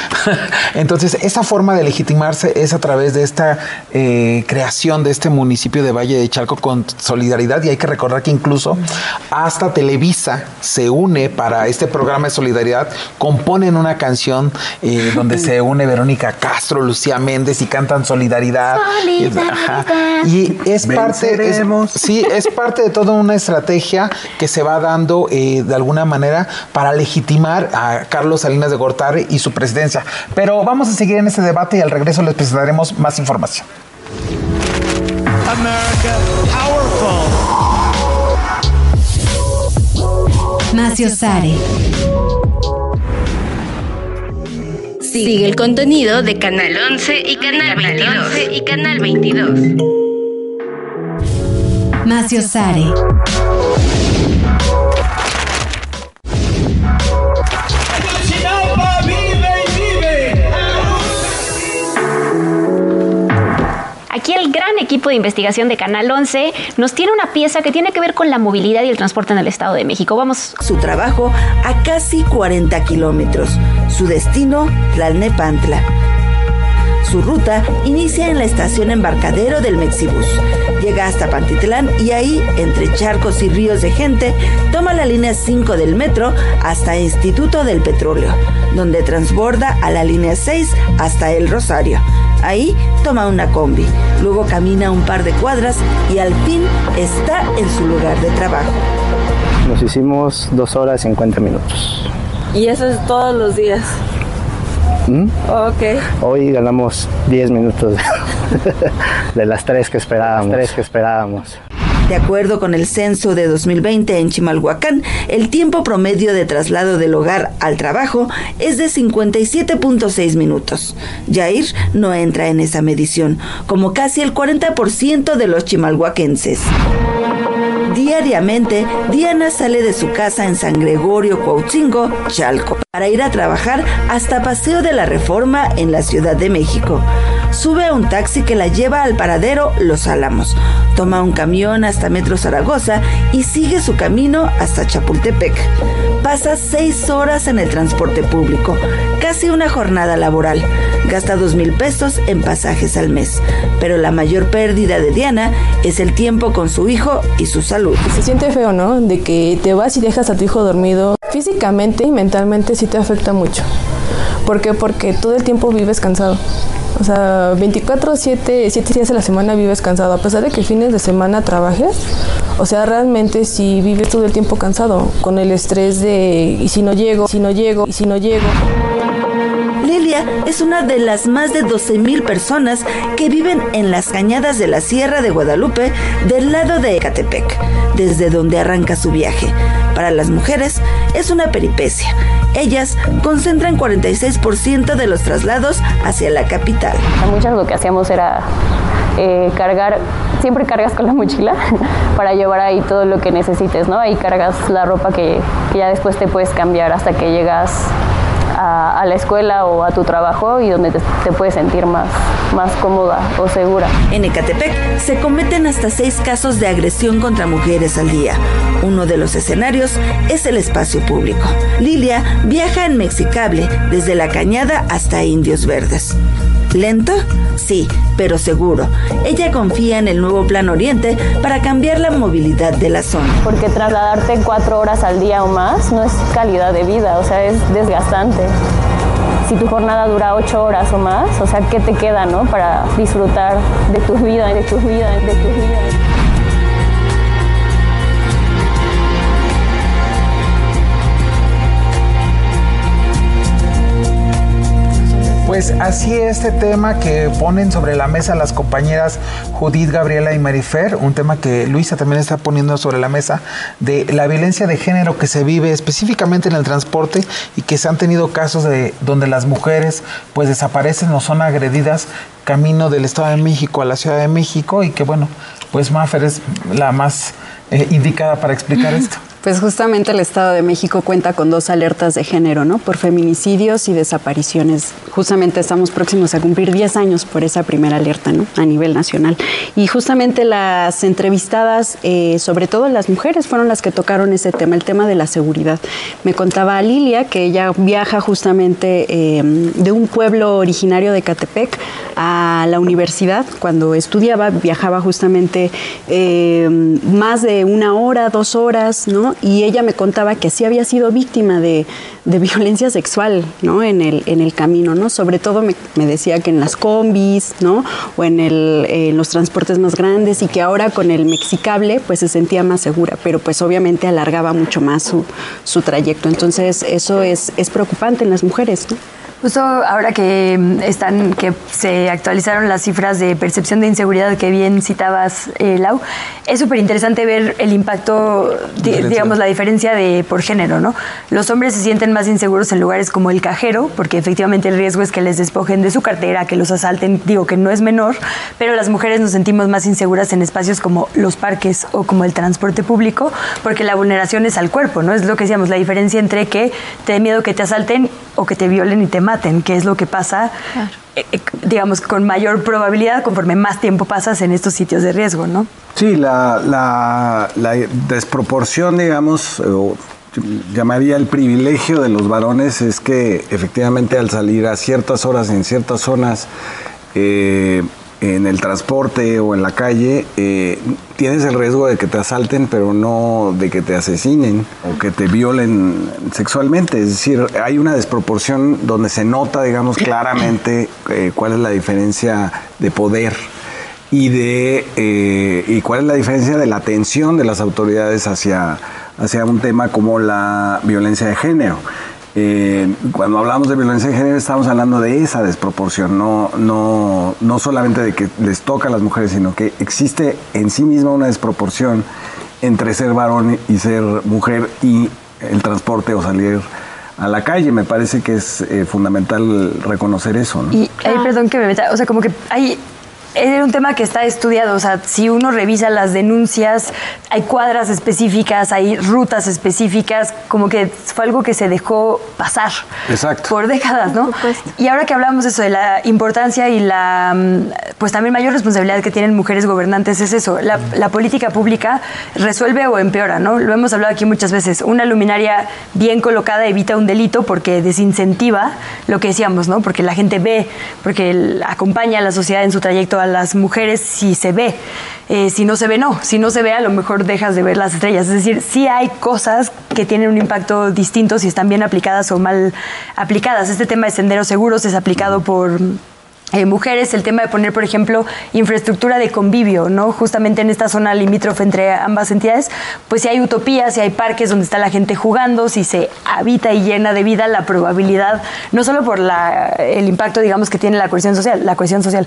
Entonces, esa forma de legitimarse es a través de esta eh, creación de este municipio de Valle de Chalco con solidaridad, y hay que recordar que incluso hasta Televisa se une para este programa de solidaridad, componen una canción eh, donde se une Verónica Castro, Lucía Méndez y cantan solidaridad. Solidaridad. Ajá. Y es parte, es, sí, es parte de toda una estrategia que se va dando eh, de alguna manera para legitimar a Carlos Salinas de Gortari y su presidencia. Pero vamos a seguir en este debate y al regreso les presentaremos más información. America Powerful. Maciosare. Sigue el contenido de Canal once y Canal veintidós. y Canal veintidós. Maciosare. Aquí el gran equipo de investigación de Canal once nos tiene una pieza que tiene que ver con la movilidad y el transporte en el Estado de México. Vamos. Su trabajo a casi cuarenta kilómetros. Su destino, Tlalnepantla. Su ruta inicia en la estación Embarcadero del Mexibus. Llega hasta Pantitlán y ahí, entre charcos y ríos de gente, toma la línea cinco del metro hasta Instituto del Petróleo, donde transborda a la línea seis hasta El Rosario. Ahí toma una combi, luego camina un par de cuadras y al fin está en su lugar de trabajo. Nos hicimos dos horas cincuenta minutos. ¿Y eso es todos los días? ¿Mm? Ok. Hoy ganamos diez minutos de las tres que esperábamos. Tres que esperábamos. De acuerdo con el censo de dos mil veinte en Chimalhuacán, el tiempo promedio de traslado del hogar al trabajo es de cincuenta y siete punto seis minutos. Yair no entra en esa medición, como casi el cuarenta por ciento de los chimalhuacenses. Diariamente, Diana sale de su casa en San Gregorio, Cuautzingo, Chalco, para ir a trabajar hasta Paseo de la Reforma en la Ciudad de México. Sube a un taxi que la lleva al paradero Los Álamos, toma un camión hasta Metro Zaragoza y sigue su camino hasta Chapultepec. Pasa seis horas en el transporte público, casi una jornada laboral. Gasta dos mil pesos en pasajes al mes, pero la mayor pérdida de Diana es el tiempo con su hijo y su salud. Se siente feo, ¿no? De que te vas y dejas a tu hijo dormido. Físicamente y mentalmente sí te afecta mucho. ¿Por qué? Porque todo el tiempo vives cansado. O sea, veinticuatro siete, siete días a la semana vives cansado. A pesar de que fines de semana trabajes, o sea, realmente si vives todo el tiempo cansado, con el estrés de ¿y si no llego? ¿Si no llego? ¿Y si no llego? Lilia es una de las más de doce mil personas que viven en las cañadas de la Sierra de Guadalupe del lado de Ecatepec, desde donde arranca su viaje. Para las mujeres es una peripecia. Ellas concentran cuarenta y seis por ciento de los traslados hacia la capital. Muchas lo que hacíamos era eh, cargar, siempre cargas con la mochila para llevar ahí todo lo que necesites, ¿no? Ahí cargas la ropa que, que ya después te puedes cambiar hasta que llegas a, a la escuela o a tu trabajo y donde te, te puedes sentir más, más cómoda o segura. En Ecatepec se cometen hasta seis casos de agresión contra mujeres al día. Uno de los escenarios es el espacio público. Lilia viaja en Mexicable desde La Cañada hasta Indios Verdes. ¿Lento? Sí, pero seguro. Ella confía en el nuevo Plan Oriente para cambiar la movilidad de la zona. Porque trasladarte cuatro horas al día o más no es calidad de vida, o sea, es desgastante. Si tu jornada dura ocho horas o más, o sea, ¿qué te queda, no? Para disfrutar de tu vida, de tu vida, de tu vida. Pues así este tema que ponen sobre la mesa las compañeras Judith, Gabriela y Marifer, un tema que Luisa también está poniendo sobre la mesa, de la violencia de género que se vive específicamente en el transporte y que se han tenido casos de donde las mujeres pues desaparecen o son agredidas camino del Estado de México a la Ciudad de México, y que bueno, pues Mafer es la más eh, indicada para explicar esto. Pues justamente el Estado de México cuenta con dos alertas de género, ¿no? Por feminicidios y desapariciones. Justamente estamos próximos a cumplir diez años por esa primera alerta, ¿no? A nivel nacional. Y justamente las entrevistadas, eh, sobre todo las mujeres, fueron las que tocaron ese tema, el tema de la seguridad. Me contaba Lilia que ella viaja justamente eh, de un pueblo originario de Ecatepec a la universidad. Cuando estudiaba, viajaba justamente eh, más de una hora, dos horas, ¿no? Y ella me contaba que sí había sido víctima de, de violencia sexual, ¿no? En el, en el camino, ¿no? Sobre todo me, me decía que en las combis, ¿no? O en, el, en los transportes más grandes, y que ahora con el Mexicable pues se sentía más segura, pero pues obviamente alargaba mucho más su, su trayecto. Entonces eso es, es preocupante en las mujeres, ¿no? Justo ahora que están, que se actualizaron las cifras de percepción de inseguridad que bien citabas, eh, Lau, es súper interesante ver el impacto, di, digamos, la diferencia de por género, ¿no? Los hombres se sienten más inseguros en lugares como el cajero, porque efectivamente el riesgo es que les despojen de su cartera, que los asalten, digo que no es menor, pero las mujeres nos sentimos más inseguras en espacios como los parques o como el transporte público, porque la vulneración es al cuerpo, ¿no? Es lo que decíamos, la diferencia entre que te dé miedo que te asalten o que te violen y te maten, que es lo que pasa, claro. eh, eh, digamos, con mayor probabilidad conforme más tiempo pasas en estos sitios de riesgo, ¿no? Sí, la, la, la desproporción, digamos, o llamaría el privilegio de los varones, es que efectivamente al salir a ciertas horas en ciertas zonas, eh, en el transporte o en la calle, eh, tienes el riesgo de que te asalten, pero no de que te asesinen o que te violen sexualmente. Es decir, hay una desproporción donde se nota, digamos, claramente eh, cuál es la diferencia de poder y de eh, y cuál es la diferencia de la atención de las autoridades hacia, hacia un tema como la violencia de género. Eh, cuando hablamos de violencia de género estamos hablando de esa desproporción, no, no, no solamente de que les toca a las mujeres, sino que existe en sí misma una desproporción entre ser varón y ser mujer y el transporte o salir a la calle. Me parece que es eh, fundamental reconocer eso, ¿no? Y ahí, perdón que me meta, o sea, como que hay... Es un tema que está estudiado, o sea, si uno revisa las denuncias, hay cuadras específicas, hay rutas específicas, como que fue algo que se dejó pasar. Exacto. Por décadas, ¿no? Y ahora que hablamos de eso, de la importancia y la, pues también mayor responsabilidad que tienen mujeres gobernantes, es eso, la, la política pública resuelve o empeora, ¿no? Lo hemos hablado aquí muchas veces, una luminaria bien colocada evita un delito porque desincentiva lo que decíamos, ¿no? Porque la gente ve, porque acompaña a la sociedad en su trayecto a las mujeres si se ve, eh, si no se ve no, si no se ve a lo mejor dejas de ver las estrellas, es decir, sí hay cosas que tienen un impacto distinto si están bien aplicadas o mal aplicadas. Este tema de senderos seguros es aplicado por Eh, mujeres, el tema de poner, por ejemplo, infraestructura de convivio, ¿no? Justamente en esta zona limítrofe entre ambas entidades, pues si hay utopías, si hay parques donde está la gente jugando, si se habita y llena de vida, la probabilidad, no solo por la, el impacto, digamos, que tiene la cohesión social, la cohesión social,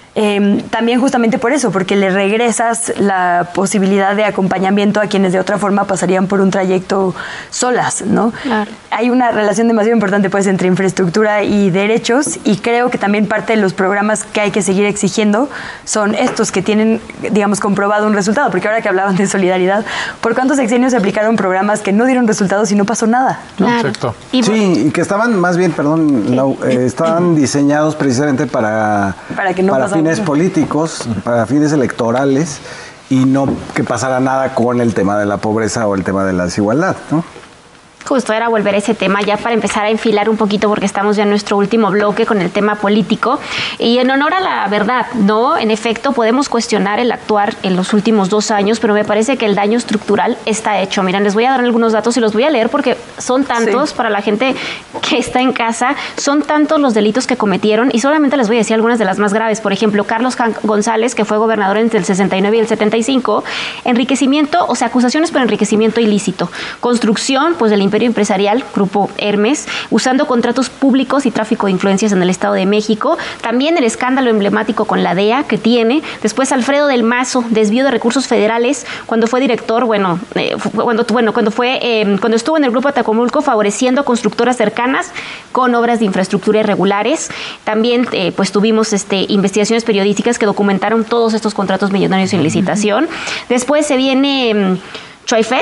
Eh, también justamente por eso, porque le regresas la posibilidad de acompañamiento a quienes de otra forma pasarían por un trayecto solas, ¿no? Claro. Hay una relación demasiado importante pues entre infraestructura y derechos, y creo que también parte de los programas que hay que seguir exigiendo son estos que tienen, digamos, comprobado un resultado, porque ahora que hablaban de solidaridad, ¿por cuántos sexenios se aplicaron programas que no dieron resultados y no pasó nada? ¿no? Claro. Exacto. Sí, y que estaban más bien, perdón, Lau, eh, estaban diseñados precisamente para, para que no para pasara fines políticos, para fines electorales, y no que pasara nada con el tema de la pobreza o el tema de la desigualdad, ¿no? Justo era volver a ese tema ya para empezar a enfilar un poquito, porque estamos ya en nuestro último bloque con el tema político. Y en honor a la verdad, ¿no? En efecto, podemos cuestionar el actuar en los últimos dos años, pero me parece que el daño estructural está hecho. Miren, les voy a dar algunos datos y los voy a leer porque son tantos, sí, para la gente que está en casa, son tantos los delitos que cometieron, y solamente les voy a decir algunas de las más graves. Por ejemplo, Carlos González, que fue gobernador entre el sesenta y nueve y el setenta y cinco, enriquecimiento, o sea, acusaciones por enriquecimiento ilícito, construcción, pues del imperio empresarial, Grupo Hermes, usando contratos públicos y tráfico de influencias en el Estado de México. También el escándalo emblemático con la D E A que tiene. Después Alfredo del Mazo, desvío de recursos federales cuando fue director, bueno, eh, cuando, bueno, cuando fue, eh, cuando estuvo en el Grupo Atacomulco, favoreciendo constructoras cercanas con obras de infraestructura irregulares. También, eh, pues tuvimos este, investigaciones periodísticas que documentaron todos estos contratos millonarios en licitación. Después se viene eh, Choifet.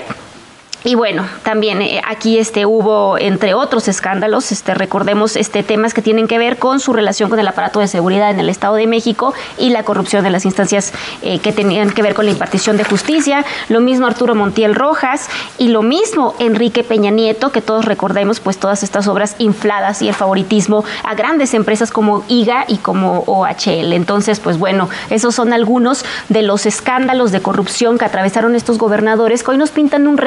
Y bueno, también eh, aquí este, hubo, entre otros escándalos, este, recordemos este, temas que tienen que ver con su relación con el aparato de seguridad en el Estado de México y la corrupción de las instancias eh, que tenían que ver con la impartición de justicia. Lo mismo Arturo Montiel Rojas y lo mismo Enrique Peña Nieto, que todos recordemos pues todas estas obras infladas y el favoritismo a grandes empresas como I G A y como O H L. Entonces, pues bueno, esos son algunos de los escándalos de corrupción que atravesaron estos gobernadores, que hoy nos pintan un retrato perfecto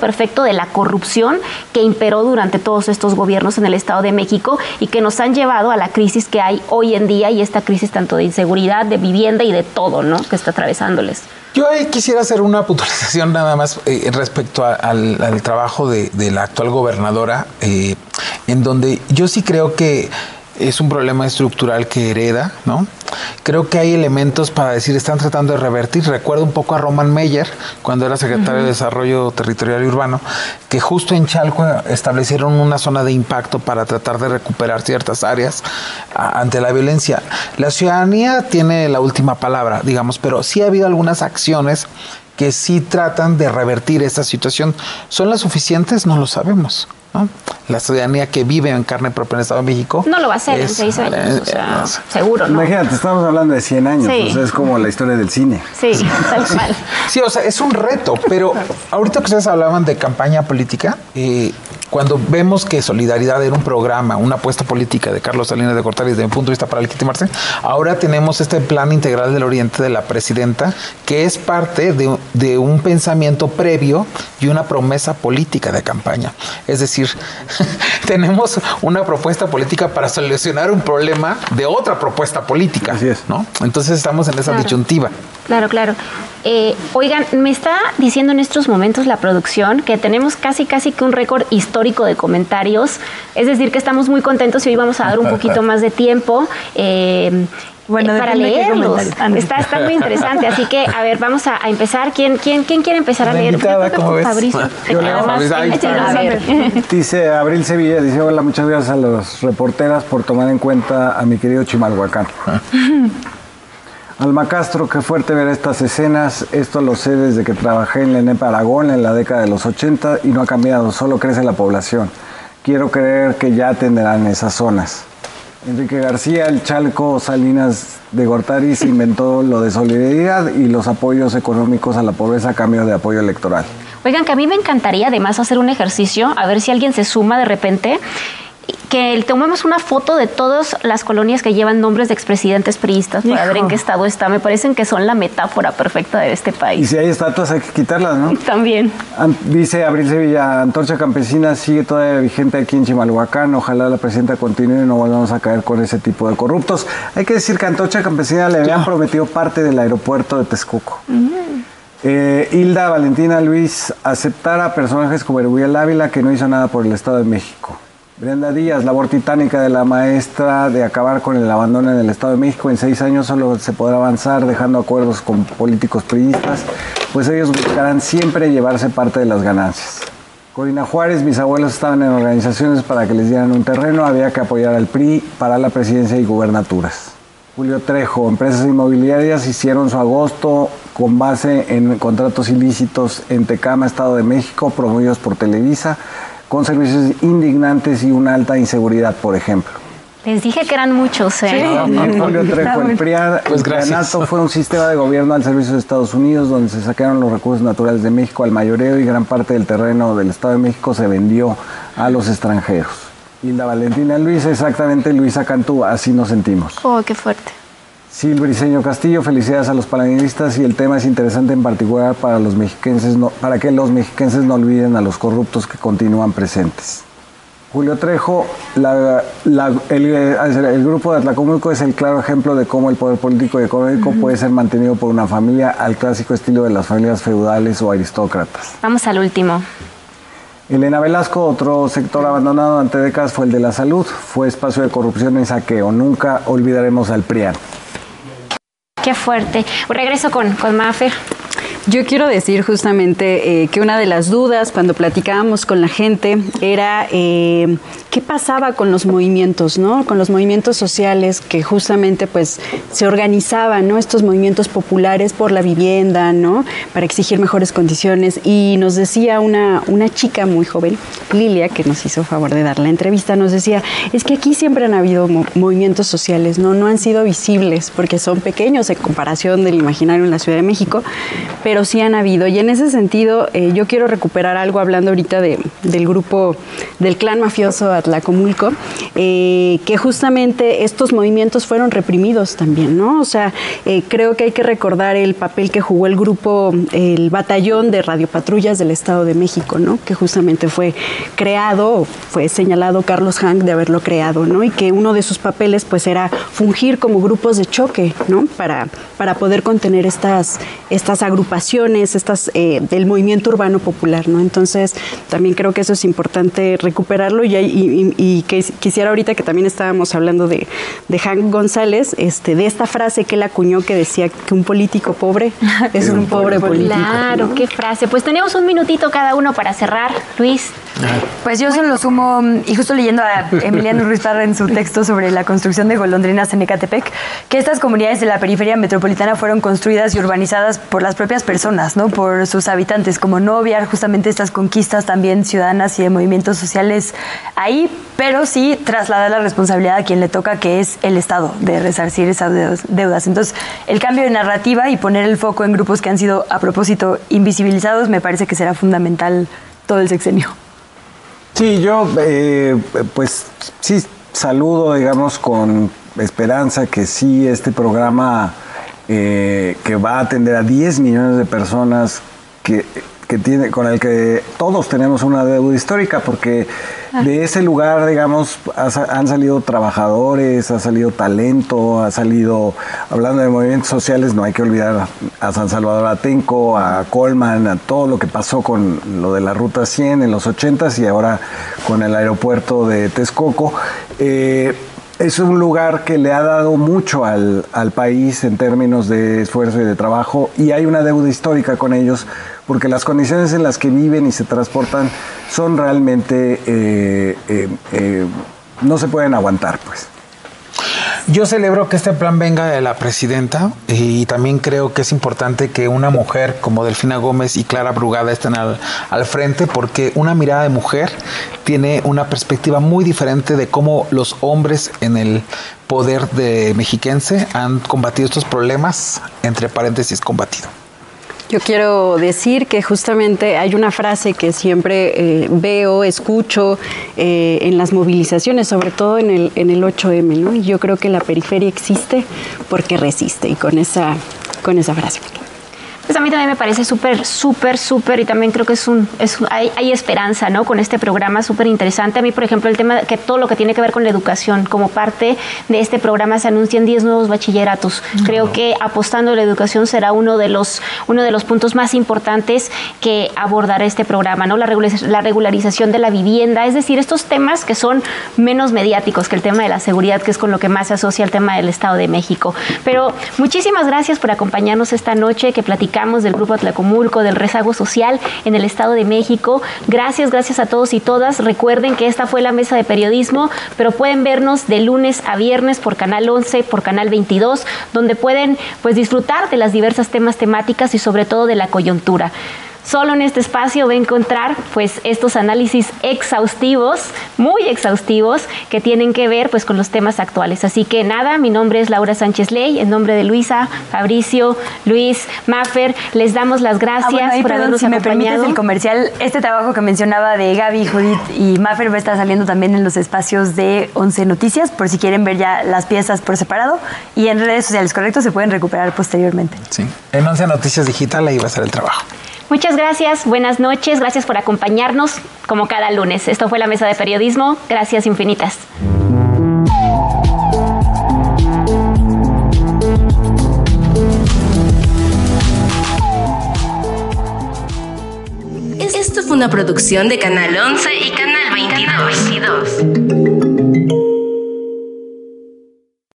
perfecto de la corrupción que imperó durante todos estos gobiernos en el Estado de México y que nos han llevado a la crisis que hay hoy en día y esta crisis tanto de inseguridad, de vivienda y de todo, ¿no?, que está atravesándoles. Yo ahí quisiera hacer una puntualización nada más eh, respecto a, al, al trabajo de, de la actual gobernadora, eh, en donde yo sí creo que es un problema estructural que hereda, ¿no? Creo que hay elementos para decir, están tratando de revertir. Recuerdo un poco a Roman Meyer, cuando era secretario uh-huh. de Desarrollo Territorial y Urbano, que justo en Chalco establecieron una zona de impacto para tratar de recuperar ciertas áreas a, ante la violencia. La ciudadanía tiene la última palabra, digamos, pero sí ha habido algunas acciones que sí tratan de revertir esta situación. ¿Son las suficientes? No lo sabemos, ¿no? La ciudadanía que vive en carne propia en el Estado de México no lo va a hacer es, en seis años, o sea, eh, seguro, ¿no? Imagínate, estamos hablando de cien años, sí. O sea, es como la historia del cine. Sí, tal cual. Sí, o sea, es un reto, pero ahorita que ustedes hablaban de campaña política, eh, cuando vemos que Solidaridad era un programa, una apuesta política de Carlos Salinas de Gortari desde mi punto de vista para legitimarse, ahora tenemos este plan integral del Oriente de la presidenta, que es parte de, de un pensamiento previo y una promesa política de campaña. Es decir, tenemos una propuesta política para solucionar un problema de otra propuesta política. Así es, ¿no? Entonces estamos en esa claro. disyuntiva. Claro, claro. Eh, oigan, me está diciendo en estos momentos la producción que tenemos casi casi que un récord histórico de comentarios, es decir, que estamos muy contentos y hoy vamos a dar un poquito más de tiempo eh, bueno, para leerlos. Está, está muy interesante, así que a ver, vamos a, a empezar. ¿Quién, quién, quién quiere empezar a leer? Invitada, ¿cómo ves? Fabricio. Yo leo, Fabricio. Dice Abril Sevilla, dice, hola, muchas gracias a los reporteras por tomar en cuenta a mi querido Chimalhuacán. Alma Castro, qué fuerte ver estas escenas. Esto lo sé desde que trabajé en la ENEP Aragón en la década de los ochenta y no ha cambiado, solo crece la población. Quiero creer que ya atenderán esas zonas. Enrique García, el Chalco Salinas de Gortari se inventó lo de solidaridad y los apoyos económicos a la pobreza a cambio de apoyo electoral. Oigan, que a mí me encantaría además hacer un ejercicio, a ver si alguien se suma de repente, que tomemos una foto de todas las colonias que llevan nombres de expresidentes priistas para Hijo. ver en qué estado está. Me parecen que son la metáfora perfecta de este país. Y si hay estatuas hay que quitarlas, ¿no? También. Dice Abril Sevilla, Antorcha Campesina sigue todavía vigente aquí en Chimalhuacán. Ojalá la presidenta continúe y no volvamos a caer con ese tipo de corruptos. Hay que decir que a Antorcha Campesina le habían prometido parte del aeropuerto de Texcoco. Uh-huh. Eh, Hilda Valentina Luis, aceptar a personajes como Erubiel Ávila que no hizo nada por el Estado de México. Brenda Díaz, labor titánica de la maestra de acabar con el abandono en el Estado de México. En seis años solo se podrá avanzar dejando acuerdos con políticos priistas, pues ellos buscarán siempre llevarse parte de las ganancias. Corina Juárez, mis abuelos estaban en organizaciones para que les dieran un terreno, había que apoyar al P R I para la presidencia y gubernaturas. Julio Trejo, empresas inmobiliarias hicieron su agosto con base en contratos ilícitos en Tecama, Estado de México, promovidos por Televisa, con servicios indignantes y una alta inseguridad, por ejemplo. Les dije que eran muchos, ¿eh? Sí. No, Julio Trejo, el P R I A, pues el fue un sistema de gobierno al servicio de Estados Unidos, donde se sacaron los recursos naturales de México al mayoreo y gran parte del terreno del Estado de México se vendió a los extranjeros. Hilda Valentina Luis, exactamente Luisa Cantú, así nos sentimos. Oh, qué fuerte. Silbriceño Castillo, felicidades a los panelistas y el tema es interesante en particular para los mexiquenses, no, para que los mexiquenses no olviden a los corruptos que continúan presentes. Julio Trejo, la, la, el, el grupo de Atlacomulco es el claro ejemplo de cómo el poder político y económico uh-huh. puede ser mantenido por una familia al clásico estilo de las familias feudales o aristócratas. Vamos al último. Elena Velasco, otro sector abandonado durante décadas fue el de la salud, fue espacio de corrupción y saqueo. Nunca olvidaremos al P R I A N. Qué fuerte. Regreso con, con Mafer. Yo quiero decir justamente eh, que una de las dudas cuando platicábamos con la gente era eh, qué pasaba con los movimientos, ¿no? Con los movimientos sociales que justamente pues se organizaban, ¿no? Estos movimientos populares por la vivienda, ¿no? Para exigir mejores condiciones. Y nos decía una, una chica muy joven, Lilia, que nos hizo favor de dar la entrevista, nos decía, es que aquí siempre han habido mo- movimientos sociales, ¿no? No han sido visibles porque son pequeños en comparación del imaginario en la Ciudad de México, pero pero sí han habido. Y en ese sentido, eh, yo quiero recuperar algo hablando ahorita de, del grupo, del clan mafioso Atlacomulco, eh, que justamente estos movimientos fueron reprimidos también, ¿no? O sea, eh, creo que hay que recordar el papel que jugó el grupo, el batallón de radiopatrullas del Estado de México, ¿no? Que justamente fue creado, fue señalado Carlos Hank de haberlo creado, ¿no? Y que uno de sus papeles pues era fungir como grupos de choque, ¿no? Para, para poder contener estas, estas agrupaciones, estas eh, del movimiento urbano popular, ¿no? Entonces, también creo que eso es importante recuperarlo y, y, y, y que quisiera ahorita que también estábamos hablando de, de Hank González, este, de esta frase que él acuñó que decía que un político pobre es un pobre político. Claro, ¿no? Qué frase. Pues tenemos un minutito cada uno para cerrar. Luis. Pues yo solo sumo, y justo leyendo a Emiliano Ruiz Parra en su texto sobre la construcción de golondrinas en Ecatepec, que estas comunidades de la periferia metropolitana fueron construidas y urbanizadas por las propias personas, ¿no? Por sus habitantes, como no obviar justamente estas conquistas también ciudadanas y de movimientos sociales ahí, pero sí trasladar la responsabilidad a quien le toca, que es el Estado, de resarcir esas deudas. Entonces, el cambio de narrativa y poner el foco en grupos que han sido, a propósito, invisibilizados, me parece que será fundamental todo el sexenio. Sí, yo eh, pues sí saludo, digamos, con esperanza que sí este programa eh, que va a atender a diez millones de personas que, que tiene, con el que todos tenemos una deuda histórica, porque de ese lugar, digamos, han salido trabajadores, ha salido talento, ha salido, hablando de movimientos sociales, no hay que olvidar a San Salvador Atenco, a Colman, a todo lo que pasó con lo de la Ruta cien en los ochentas y ahora con el aeropuerto de Texcoco. Eh, es un lugar que le ha dado mucho al, al país en términos de esfuerzo y de trabajo, y hay una deuda histórica con ellos, porque las condiciones en las que viven y se transportan son realmente, eh, eh, eh, no se pueden aguantar, pues. Yo celebro que este plan venga de la presidenta, y también creo que es importante que una mujer como Delfina Gómez y Clara Brugada estén al, al frente, porque una mirada de mujer tiene una perspectiva muy diferente de cómo los hombres en el poder de mexiquense han combatido estos problemas, entre paréntesis, combatido. Yo quiero decir que justamente hay una frase que siempre eh, veo, escucho eh, en las movilizaciones, sobre todo en el, en el ocho eme, ¿no? Y yo creo que la periferia existe porque resiste, y con esa, con esa frase. Pues a mí también me parece súper, súper, súper, y también creo que es un, es, hay, hay esperanza, ¿no? Con este programa súper interesante. A mí, por ejemplo, el tema, que todo lo que tiene que ver con la educación, como parte de este programa se anuncian diez nuevos bachilleratos. Uh-huh. Creo que apostando a la educación será uno de los, uno de los puntos más importantes que abordará este programa, ¿no? La, regulariz- la regularización de la vivienda, es decir, estos temas que son menos mediáticos que el tema de la seguridad, que es con lo que más se asocia el tema del Estado de México. Pero muchísimas gracias por acompañarnos esta noche, que platicamos del Grupo Atlacomulco, del rezago social en el Estado de México. Gracias, gracias a todos y todas. Recuerden que esta fue la mesa de periodismo, pero pueden vernos de lunes a viernes por Canal once, por Canal veintidós, donde pueden pues disfrutar de las diversas temas temáticas y sobre todo de la coyuntura. Solo en este espacio va a encontrar pues estos análisis exhaustivos, muy exhaustivos, que tienen que ver pues con los temas actuales. Así que nada, mi nombre es Laura Sánchez Ley, en nombre de Luisa, Fabricio, Luis, Mafer, les damos las gracias ah, bueno, ahí, por perdón, habernos si acompañado. me permites el comercial, este trabajo que mencionaba de Gaby, Judith y Mafer va a estar saliendo también en los espacios de once Noticias, por si quieren ver ya las piezas por separado, y en redes sociales, correcto, se pueden recuperar posteriormente. Sí, en once Noticias Digital ahí va a ser el trabajo. Muchas gracias, buenas noches, gracias por acompañarnos como cada lunes. Esto fue la mesa de periodismo, gracias infinitas. Esto fue una producción de Canal once y Canal veintidós.